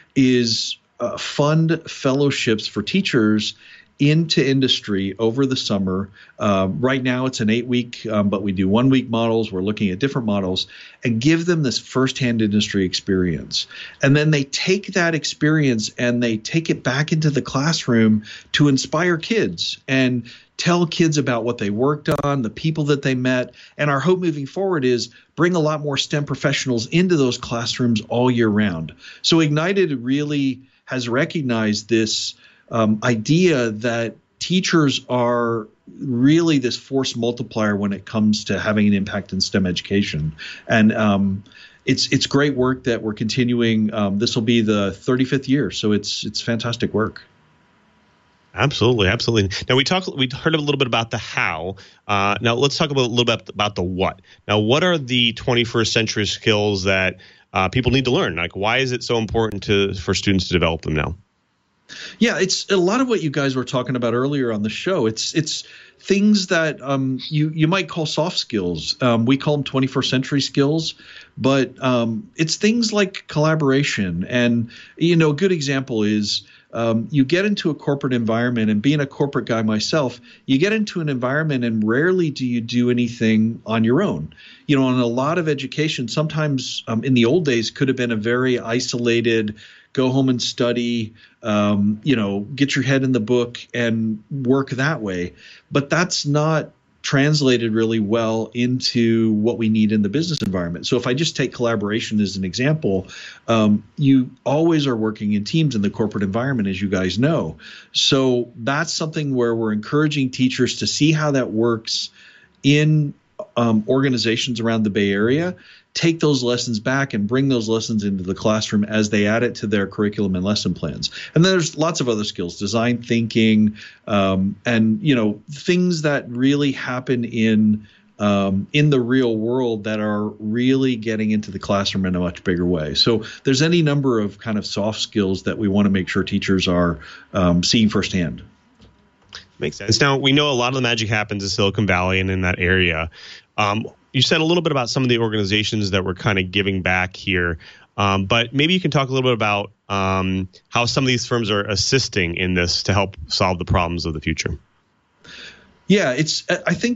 is fund fellowships for teachers into industry over the summer. Right now it's an 8-week, but we do 1-week models. We're looking at different models and give them this firsthand industry experience. And then they take that experience and they take it back into the classroom to inspire kids and tell kids about what they worked on, the people that they met. And our hope moving forward is bring a lot more STEM professionals into those classrooms all year round. So Ignited really has recognized this idea that teachers are really this force multiplier when it comes to having an impact in STEM education. And it's great work that we're continuing. This will be the 35th year, so it's fantastic work. Absolutely. Now we heard a little bit about the how. Now let's talk a little bit about the what. Now, what are the 21st century skills that people need to learn? Like, why is it so important for students to develop them now? Yeah, it's a lot of what you guys were talking about earlier on the show. It's things that you might call soft skills. We call them 21st century skills, but it's things like collaboration. And, a good example is you get into a corporate environment, and being a corporate guy myself, you get into an environment and rarely do you do anything on your own. In a lot of education, sometimes in the old days could have been a very isolated, go home and study, get your head in the book and work that way. But that's not translated really well into what we need in the business environment. So if I just take collaboration as an example, you always are working in teams in the corporate environment, as you guys know. So that's something where we're encouraging teachers to see how that works in organizations around the Bay Area, take those lessons back and bring those lessons into the classroom as they add it to their curriculum and lesson plans. And then there's lots of other skills, design thinking, and things that really happen in the real world that are really getting into the classroom in a much bigger way. So there's any number of kind of soft skills that we want to make sure teachers are seeing firsthand. Makes sense. Now, we know a lot of the magic happens in Silicon Valley and in that area. You said a little bit about some of the organizations that were kind of giving back here, but maybe you can talk a little bit about how some of these firms are assisting in this to help solve the problems of the future. Yeah, it's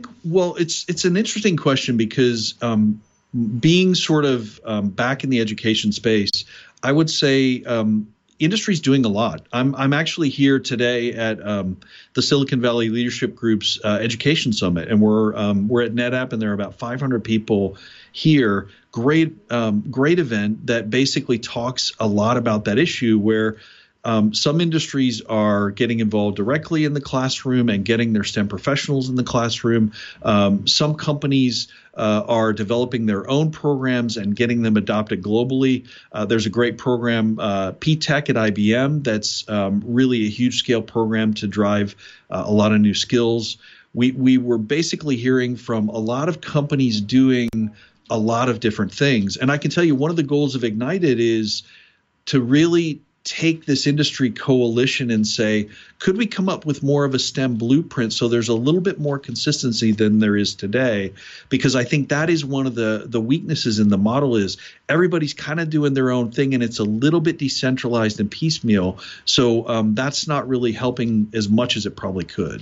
an interesting question because being sort of back in the education space, I would say industry's doing a lot. I'm actually here today at the Silicon Valley Leadership Group's Education Summit, and we're at NetApp, and there are about 500 people here. Great event that basically talks a lot about that issue where some industries are getting involved directly in the classroom and getting their STEM professionals in the classroom. Some companies are developing their own programs and getting them adopted globally. There's a great program, P-Tech at IBM, that's really a huge scale program to drive a lot of new skills. We were basically hearing from a lot of companies doing a lot of different things. And I can tell you one of the goals of Ignited is to really take this industry coalition and say, could we come up with more of a STEM blueprint so there's a little bit more consistency than there is today? Because I think that is one of the weaknesses in the model is everybody's kind of doing their own thing and it's a little bit decentralized and piecemeal. So that's not really helping as much as it probably could.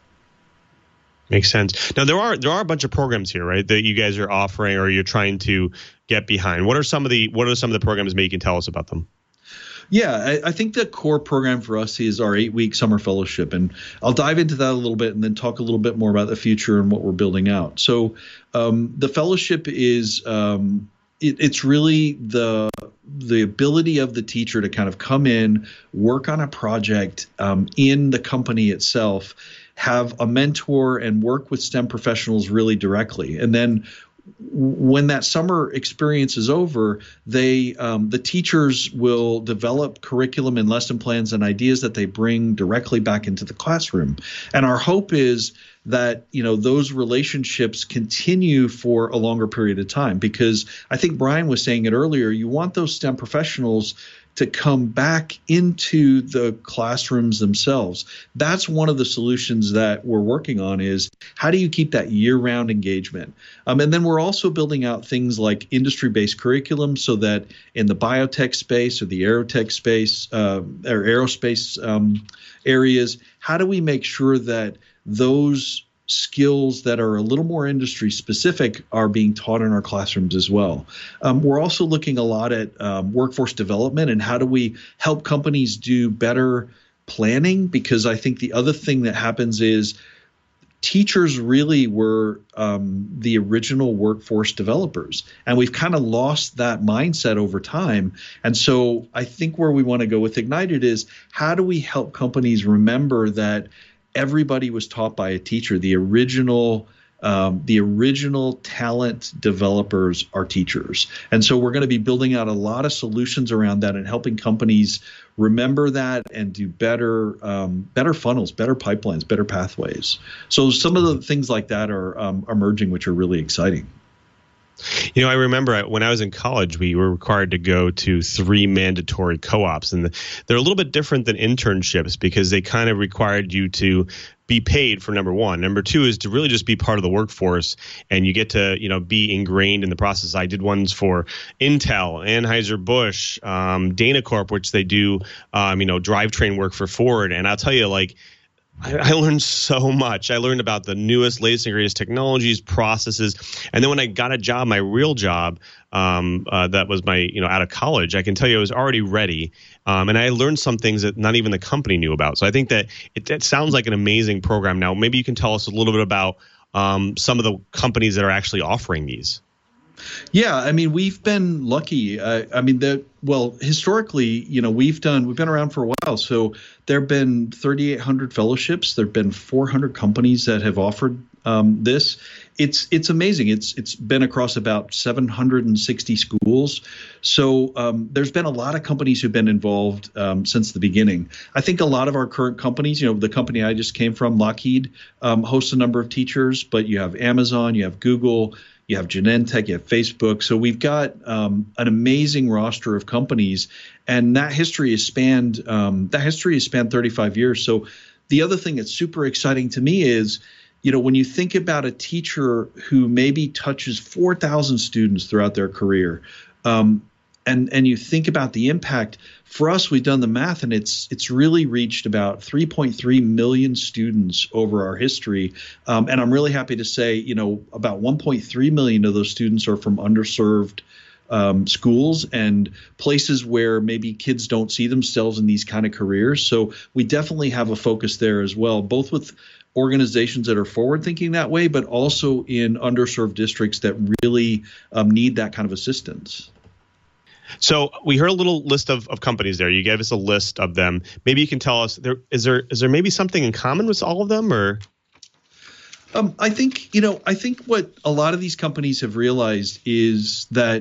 Makes sense. Now there are a bunch of programs here, right, that you guys are offering or you're trying to get behind. What are some of the programs? Maybe you can tell us about them. Yeah, I think the core program for us is our 8-week summer fellowship, and I'll dive into that a little bit and then talk a little bit more about the future and what we're building out. So the fellowship is it's really the ability of the teacher to kind of come in, work on a project in the company itself, have a mentor and work with STEM professionals really directly. And then when that summer experience is over, the teachers will develop curriculum and lesson plans and ideas that they bring directly back into the classroom. And our hope is that, those relationships continue for a longer period of time, because I think Brian was saying it earlier, you want those STEM professionals to come back into the classrooms themselves. That's one of the solutions that we're working on, is how do you keep that year-round engagement? And then we're also building out things like industry-based curriculum, so that in the biotech space or the aerotech space or aerospace areas, how do we make sure that those skills that are a little more industry specific are being taught in our classrooms as well. We're also looking a lot at workforce development and how do we help companies do better planning, because I think the other thing that happens is teachers really were the original workforce developers, and we've kind of lost that mindset over time. And so I think where we want to go with Ignited is, how do we help companies remember that everybody was taught by a teacher? The original talent developers are teachers. And so we're going to be building out a lot of solutions around that and helping companies remember that and do better funnels, better pipelines, better pathways. So some of the things like that are emerging, which are really exciting. You know, I remember when I was in college, we were required to go to 3 mandatory co-ops, and they're a little bit different than internships because they kind of required you to be paid for number one. Number two is to really just be part of the workforce, and you get to, be ingrained in the process. I did ones for Intel, Anheuser-Busch, Danacorp, which they do, drivetrain work for Ford. And I'll tell you, I learned so much. I learned about the newest, latest, and greatest technologies, processes. And then when I got a job, my real job, that was my, out of college, I can tell you I was already ready. And I learned some things that not even the company knew about. So I think that it sounds like an amazing program. Now, maybe you can tell us a little bit about some of the companies that are actually offering these. Yeah, I mean, we've been lucky. Historically, we've been around for a while. So there have been 3,800 fellowships. There have been 400 companies that have offered this. It's amazing. It's been across about 760 schools. So there's been a lot of companies who've been involved since the beginning. I think a lot of our current companies, the company I just came from, Lockheed, hosts a number of teachers, but you have Amazon, you have Google, you have Genentech, you have Facebook. So we've got an amazing roster of companies, and that history has spanned 35 years. So the other thing that's super exciting to me is, when you think about a teacher who maybe touches 4,000 students throughout their career, and you think about the impact, for us, we've done the math, and it's really reached about 3.3 million students over our history. And I'm really happy to say, about 1.3 million of those students are from underserved schools and places where maybe kids don't see themselves in these kind of careers. So we definitely have a focus there as well, both with organizations that are forward thinking that way, but also in underserved districts that really need that kind of assistance. So we heard a little list of companies there. You gave us a list of them. Maybe you can tell us, is there maybe something in common with all of them, or? I think what a lot of these companies have realized is that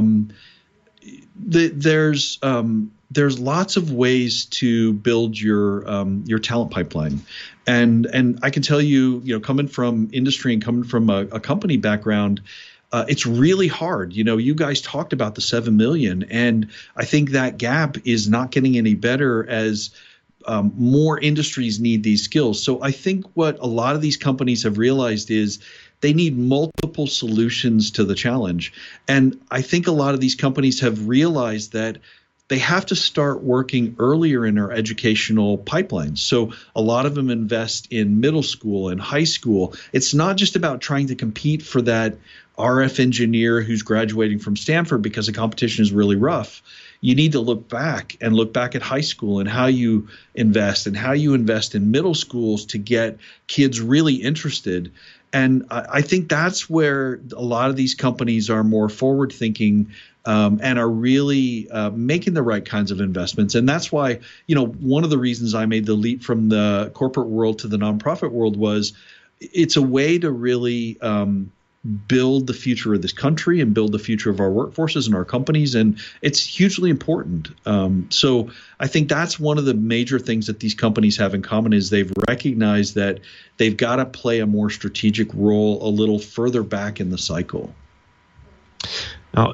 there's lots of ways to build your talent pipeline, and I can tell you, coming from industry and coming from a company background, it's really hard. You guys talked about the 7 million, and I think that gap is not getting any better as more industries need these skills. So I think what a lot of these companies have realized is they need multiple solutions to the challenge. And I think a lot of these companies have realized that they have to start working earlier in our educational pipelines. So a lot of them invest in middle school and high school. It's not just about trying to compete for that RF engineer who's graduating from Stanford because the competition is really rough. You need to look back at high school and how you invest in middle schools to get kids really interested. And I think that's where a lot of these companies are more forward thinking and are really making the right kinds of investments. And that's why, one of the reasons I made the leap from the corporate world to the nonprofit world was it's a way to really build the future of this country and build the future of our workforces and our companies. And it's hugely important. So I think that's one of the major things that these companies have in common is they've recognized that they've got to play a more strategic role a little further back in the cycle. Now,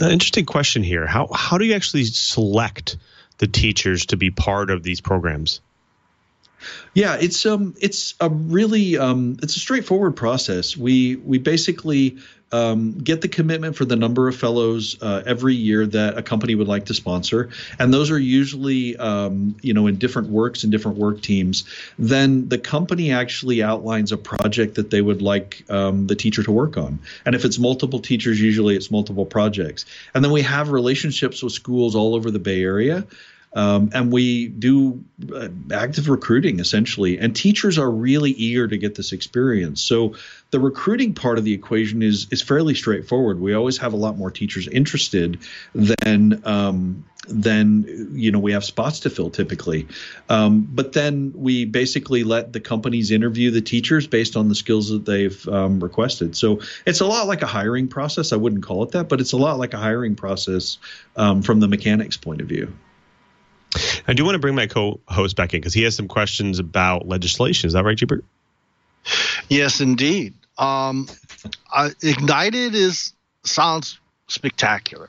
An interesting question here. How do you actually select the teachers to be part of these programs? Yeah, it's a really it's a straightforward process. We basically get the commitment for the number of fellows every year that a company would like to sponsor, and those are usually in different works and different work teams. Then the company actually outlines a project that they would like the teacher to work on, and if it's multiple teachers, usually it's multiple projects. And then we have relationships with schools all over the Bay Area. And we do active recruiting, essentially. And teachers are really eager to get this experience. So the recruiting part of the equation is fairly straightforward. We always have a lot more teachers interested than we have spots to fill typically. But then we basically let the companies interview the teachers based on the skills that they've requested. So it's a lot like a hiring process. I wouldn't call it that, but it's a lot like a hiring process from the mechanics point of view. I do want to bring my co-host back in because he has some questions about legislation. Is that right, Gilbert? Yes, indeed. Ignited sounds spectacular,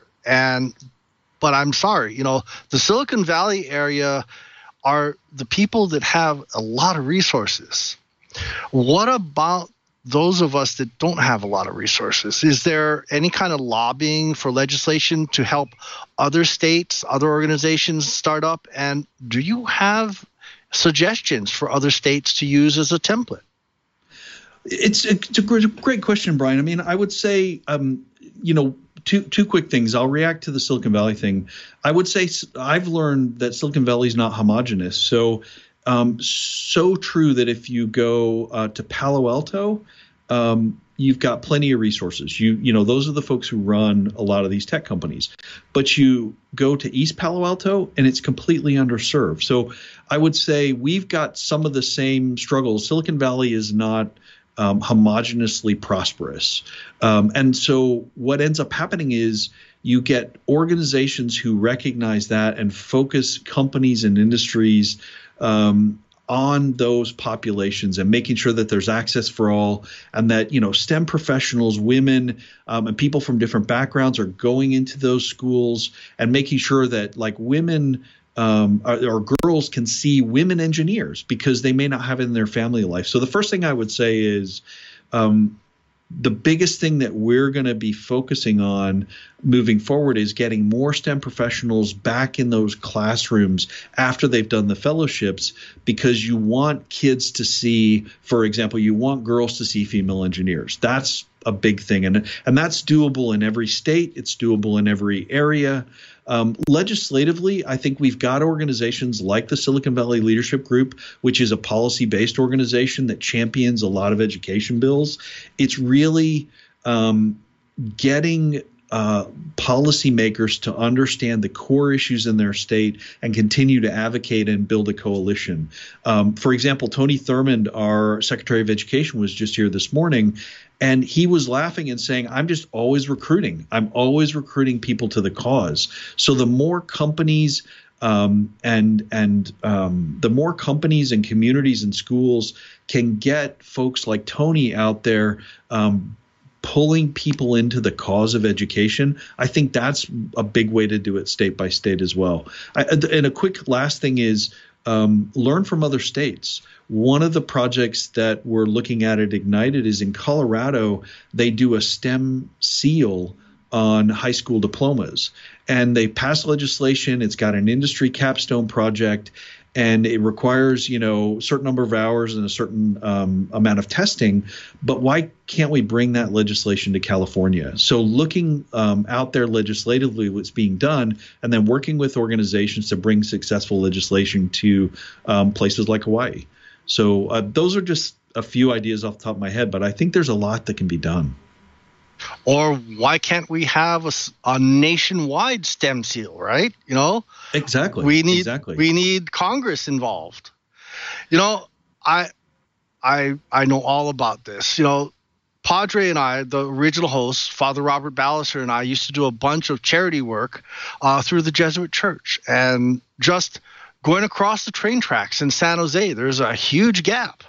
but I'm sorry, the Silicon Valley area are the people that have a lot of resources. What about those of us that don't have a lot of resources? Is there any kind of lobbying for legislation to help other states, other organizations start up? And do you have suggestions for other states to use as a template? It's a great question, Brian. I mean, I would say, two quick things. I'll react to the Silicon Valley thing. I would say I've learned that Silicon Valley is not homogenous. So true that if you go to Palo Alto, you've got plenty of resources. Those are the folks who run a lot of these tech companies. But you go to East Palo Alto and it's completely underserved. So I would say we've got some of the same struggles. Silicon Valley is not homogenously prosperous. And so what ends up happening is you get organizations who recognize that and focus companies and industries on those populations and making sure that there's access for all, and that STEM professionals, women, and people from different backgrounds are going into those schools and making sure that women or girls can see women engineers because they may not have it in their family life. So the first thing I would say is the biggest thing that we're going to be focusing on moving forward is getting more STEM professionals back in those classrooms after they've done the fellowships, because you want kids to see, for example, you want girls to see female engineers. That's a big thing. And that's doable in every state. It's doable in every area. Legislatively, I think we've got organizations like the Silicon Valley Leadership Group, which is a policy-based organization that champions a lot of education bills. It's really getting policymakers to understand the core issues in their state and continue to advocate and build a coalition. For example, Tony Thurmond, our Secretary of Education, was just here this morning, and he was laughing and saying, I'm just always recruiting. I'm always recruiting people to the cause. So the more companies the more companies and communities and schools can get folks like Tony out there pulling people into the cause of education, I think that's a big way to do it state by state as well. And a quick last thing is learn from other states. One of the projects that we're looking at Ignited is in Colorado. They do a STEM seal on high school diplomas, and they passed legislation. It's got an industry capstone project, and it requires, a certain number of hours and a certain amount of testing. But why can't we bring that legislation to California? So looking out there legislatively what's being done, and then working with organizations to bring successful legislation to places like Hawaii. So those are just a few ideas off the top of my head, but I think there's a lot that can be done. Or why can't we have a nationwide STEM seal, right? Exactly. We need Congress involved. I know all about this. Padre and I, the original hosts, Father Robert Ballister and I, used to do a bunch of charity work through the Jesuit Church, and just going across the train tracks in San Jose, there's a huge gap.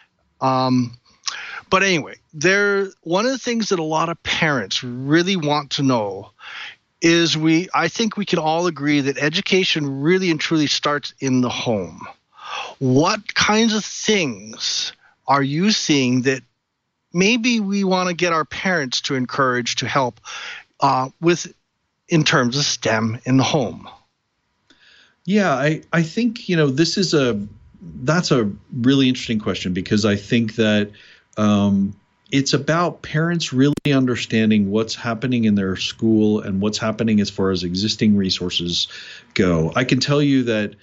But anyway, one of the things that a lot of parents really want to know is I think we can all agree that education really and truly starts in the home. What kinds of things are you seeing that maybe we want to get our parents to encourage to help with in terms of STEM in the home? Yeah, I think, that's a really interesting question, because I think that it's about parents really understanding what's happening in their school and what's happening as far as existing resources go. I can tell you that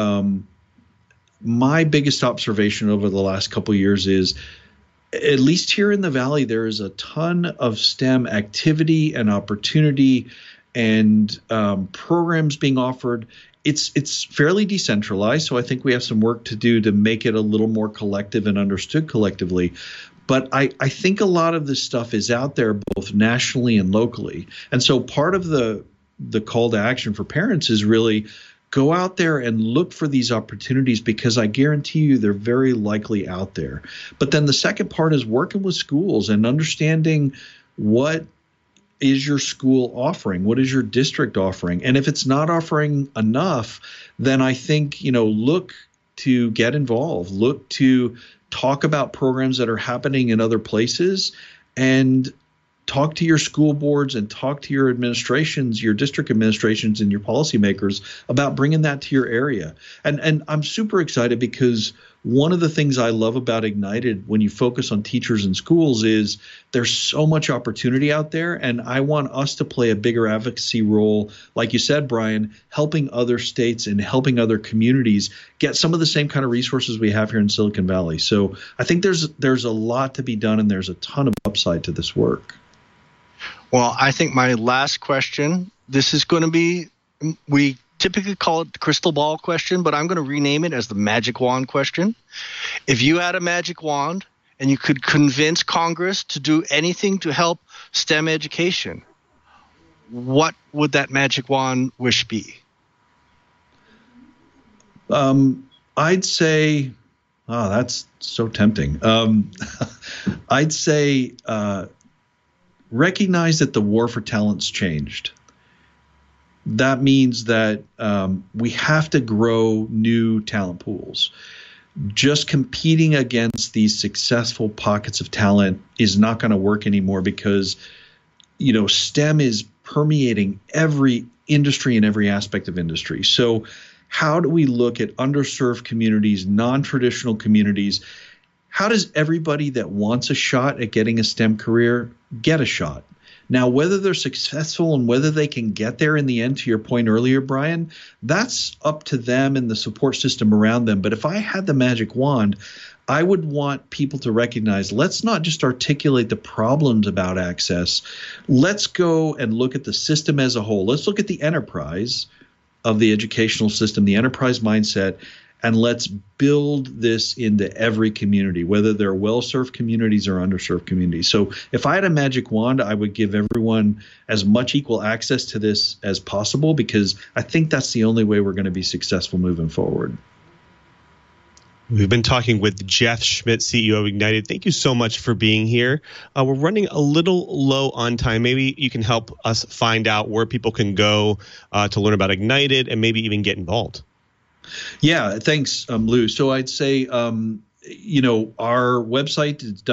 my biggest observation over the last couple of years is, at least here in the Valley, there is a ton of STEM activity and opportunity and programs being offered. It's fairly decentralized, so I think we have some work to do to make it a little more collective and understood collectively. But I think a lot of this stuff is out there both nationally and locally. And so part of the call to action for parents is really go out there and look for these opportunities, because I guarantee you they're very likely out there. But then the second part is working with schools and understanding what is your school offering? What is your district offering? And if it's not offering enough, then I think, look to get involved, look to talk about programs that are happening in other places, and talk to your school boards and talk to your administrations, your district administrations and your policymakers about bringing that to your area. And I'm super excited, because one of the things I love about Ignited when you focus on teachers and schools is there's so much opportunity out there. And I want us to play a bigger advocacy role, like you said, Brian, helping other states and helping other communities get some of the same kind of resources we have here in Silicon Valley. So I think there's a lot to be done, and there's a ton of upside to this work. Well, I think my last question, this is going to be, we typically call it the crystal ball question, but I'm going to rename it as the magic wand question. If you had a magic wand and you could convince Congress to do anything to help STEM education, what would that magic wand wish be? I'd say, that's so tempting. I'd say recognize that the war for talent's changed. That means that we have to grow new talent pools. Just competing against these successful pockets of talent is not going to work anymore, because, STEM is permeating every industry and every aspect of industry. So how do we look at underserved communities, non-traditional communities? How does everybody that wants a shot at getting a STEM career get a shot? Now, whether they're successful and whether they can get there in the end, to your point earlier, Brian, that's up to them and the support system around them. But if I had the magic wand, I would want people to recognize, let's not just articulate the problems about access. Let's go and look at the system as a whole. Let's look at the enterprise of the educational system, the enterprise mindset, and let's build this into every community, whether they're well-served communities or underserved communities. So if I had a magic wand, I would give everyone as much equal access to this as possible, because I think that's the only way we're going to be successful moving forward. We've been talking with Jeff Schmidt, CEO of Ignited. Thank you so much for being here. We're running a little low on time. Maybe you can help us find out where people can go to learn about Ignited and maybe even get involved. Yeah, thanks, Lou. So I'd say, our website is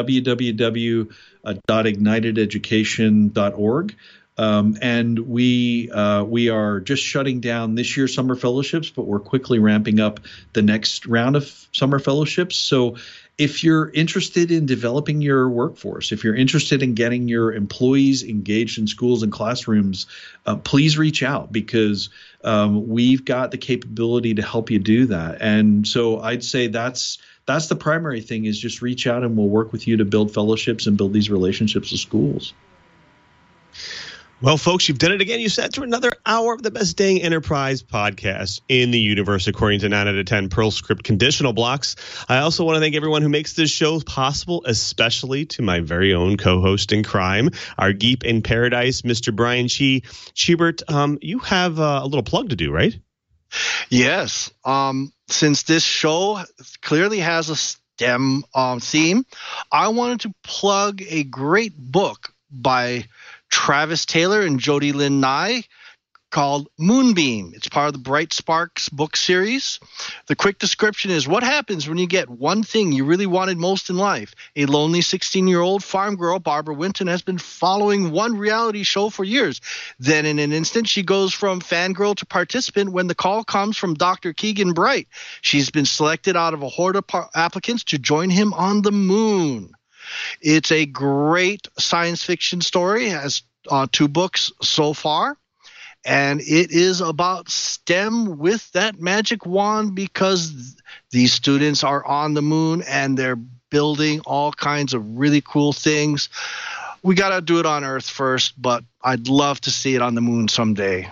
www.ignitededucation.org. And we are just shutting down this year's summer fellowships, but we're quickly ramping up the next round of summer fellowships. So if you're interested in developing your workforce, if you're interested in getting your employees engaged in schools and classrooms, please reach out, because we've got the capability to help you do that. And so I'd say that's the primary thing, is just reach out and we'll work with you to build fellowships and build these relationships with schools. Well, folks, you've done it again. You sat through another hour of the Best Dang Enterprise podcast in the universe, according to 9 out of 10 Perl Script conditional blocks. I also want to thank everyone who makes this show possible, especially to my very own co-host in crime, our geek in paradise, Mr. Brian Chi. Chibert, you have a little plug to do, right? Yes. Since this show clearly has a STEM theme, I wanted to plug a great book by Travis Taylor and Jody Lynn Nye called Moonbeam. It's part of the Bright Sparks book series. The quick description is what happens when you get one thing you really wanted most in life. A lonely 16-year-old farm girl, Barbara Winton, has been following one reality show for years. Then in an instant, she goes from fangirl to participant when the call comes from Dr. Keegan Bright. She's been selected out of a horde of applicants to join him on the moon. It's a great science fiction story. It has 2 books so far. And it is about STEM with that magic wand because these students are on the moon and they're building all kinds of really cool things. We got to do it on Earth first, but I'd love to see it on the moon someday.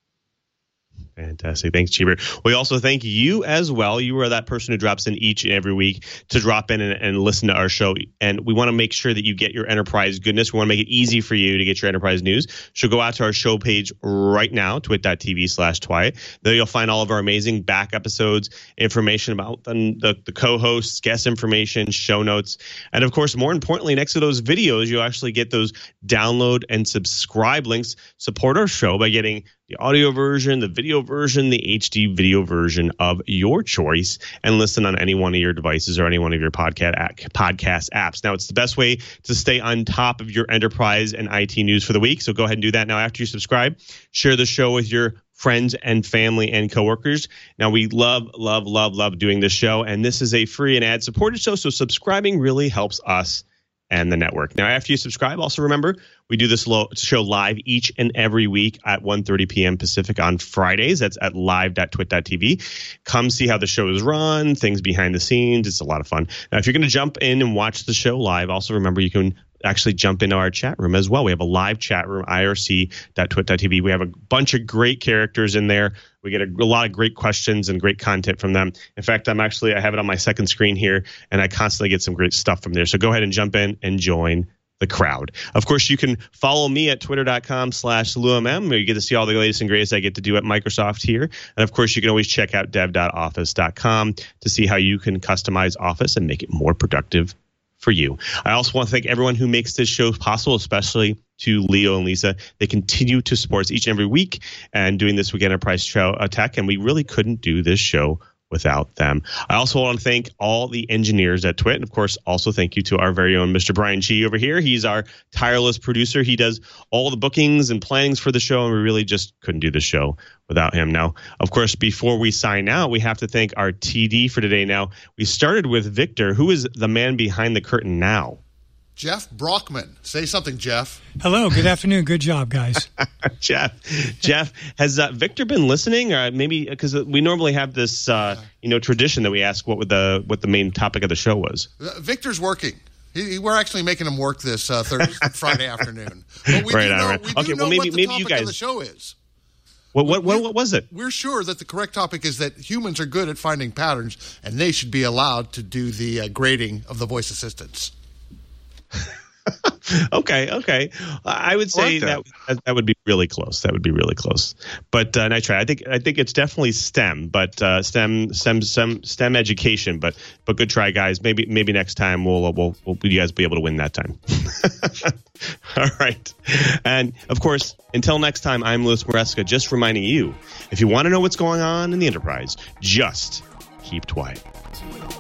Fantastic. Thanks, Cheever. We also thank you as well. You are that person who drops in each and every week to drop in and listen to our show. And we want to make sure that you get your enterprise goodness. We want to make it easy for you to get your enterprise news. So go out to our show page right now, twit.tv/Twilight. There you'll find all of our amazing back episodes, information about the co-hosts, guest information, show notes. And of course, more importantly, next to those videos, you'll actually get those download and subscribe links. Support our show by getting the audio version, the video version, the HD video version of your choice, and listen on any one of your devices or any one of your podcast apps. Now, it's the best way to stay on top of your enterprise and IT news for the week. So go ahead and do that now. After you subscribe, share the show with your friends and family and coworkers. Now, we love doing this show, and this is a free and ad-supported show, so subscribing really helps us and the network. Now, after you subscribe, also remember, we do this show live each and every week at 1:30 p.m. Pacific on Fridays. That's at live.twit.tv. Come see how the show is run, things behind the scenes. It's a lot of fun. Now, if you're going to jump in and watch the show live, also remember you can actually jump into our chat room as well. We have a live chat room, irc.twit.tv. We have a bunch of great characters in there. We get a lot of great questions and great content from them. In fact, I have it on my second screen here, and I constantly get some great stuff from there. So go ahead and jump in and join the crowd. Of course, you can follow me at twitter.com/LouMM, where you get to see all the latest and greatest I get to do at Microsoft here. And of course, you can always check out dev.office.com to see how you can customize Office and make it more productive for you. I also want to thank everyone who makes this show possible, especially to Leo and Lisa. They continue to support us each and every week and doing this Weekend Enterprise Tech, and we really couldn't do this show without them. I also want to thank all the engineers at Twit. And of course, also thank you to our very own Mr. Brian G over here. He's our tireless producer. He does all the bookings and plannings for the show, and we really just couldn't do the show without him. Now, of course, before we sign out, we have to thank our TD for today. Now, we started with Victor. Who is the man behind the curtain now? Jeff Brockman. Say something, Jeff. Hello. Good afternoon. Good job, guys. Jeff, has Victor been listening? Or maybe because we normally have this, tradition that we ask what the main topic of the show was. Victor's working. We're actually making him work this Friday afternoon. But we right. do know what the topic of the show is. What was it? We're sure that the correct topic is that humans are good at finding patterns, and they should be allowed to do the grading of the voice assistants. Okay. I would say that would be really close. That would be really close. But and I try. I think it's definitely STEM, but STEM education. But good try, guys. Maybe next time we'll you guys be able to win that time. All right. And of course, until next time, I'm Louis Maresca. Just reminding you, if you want to know what's going on in the Enterprise, just keep quiet.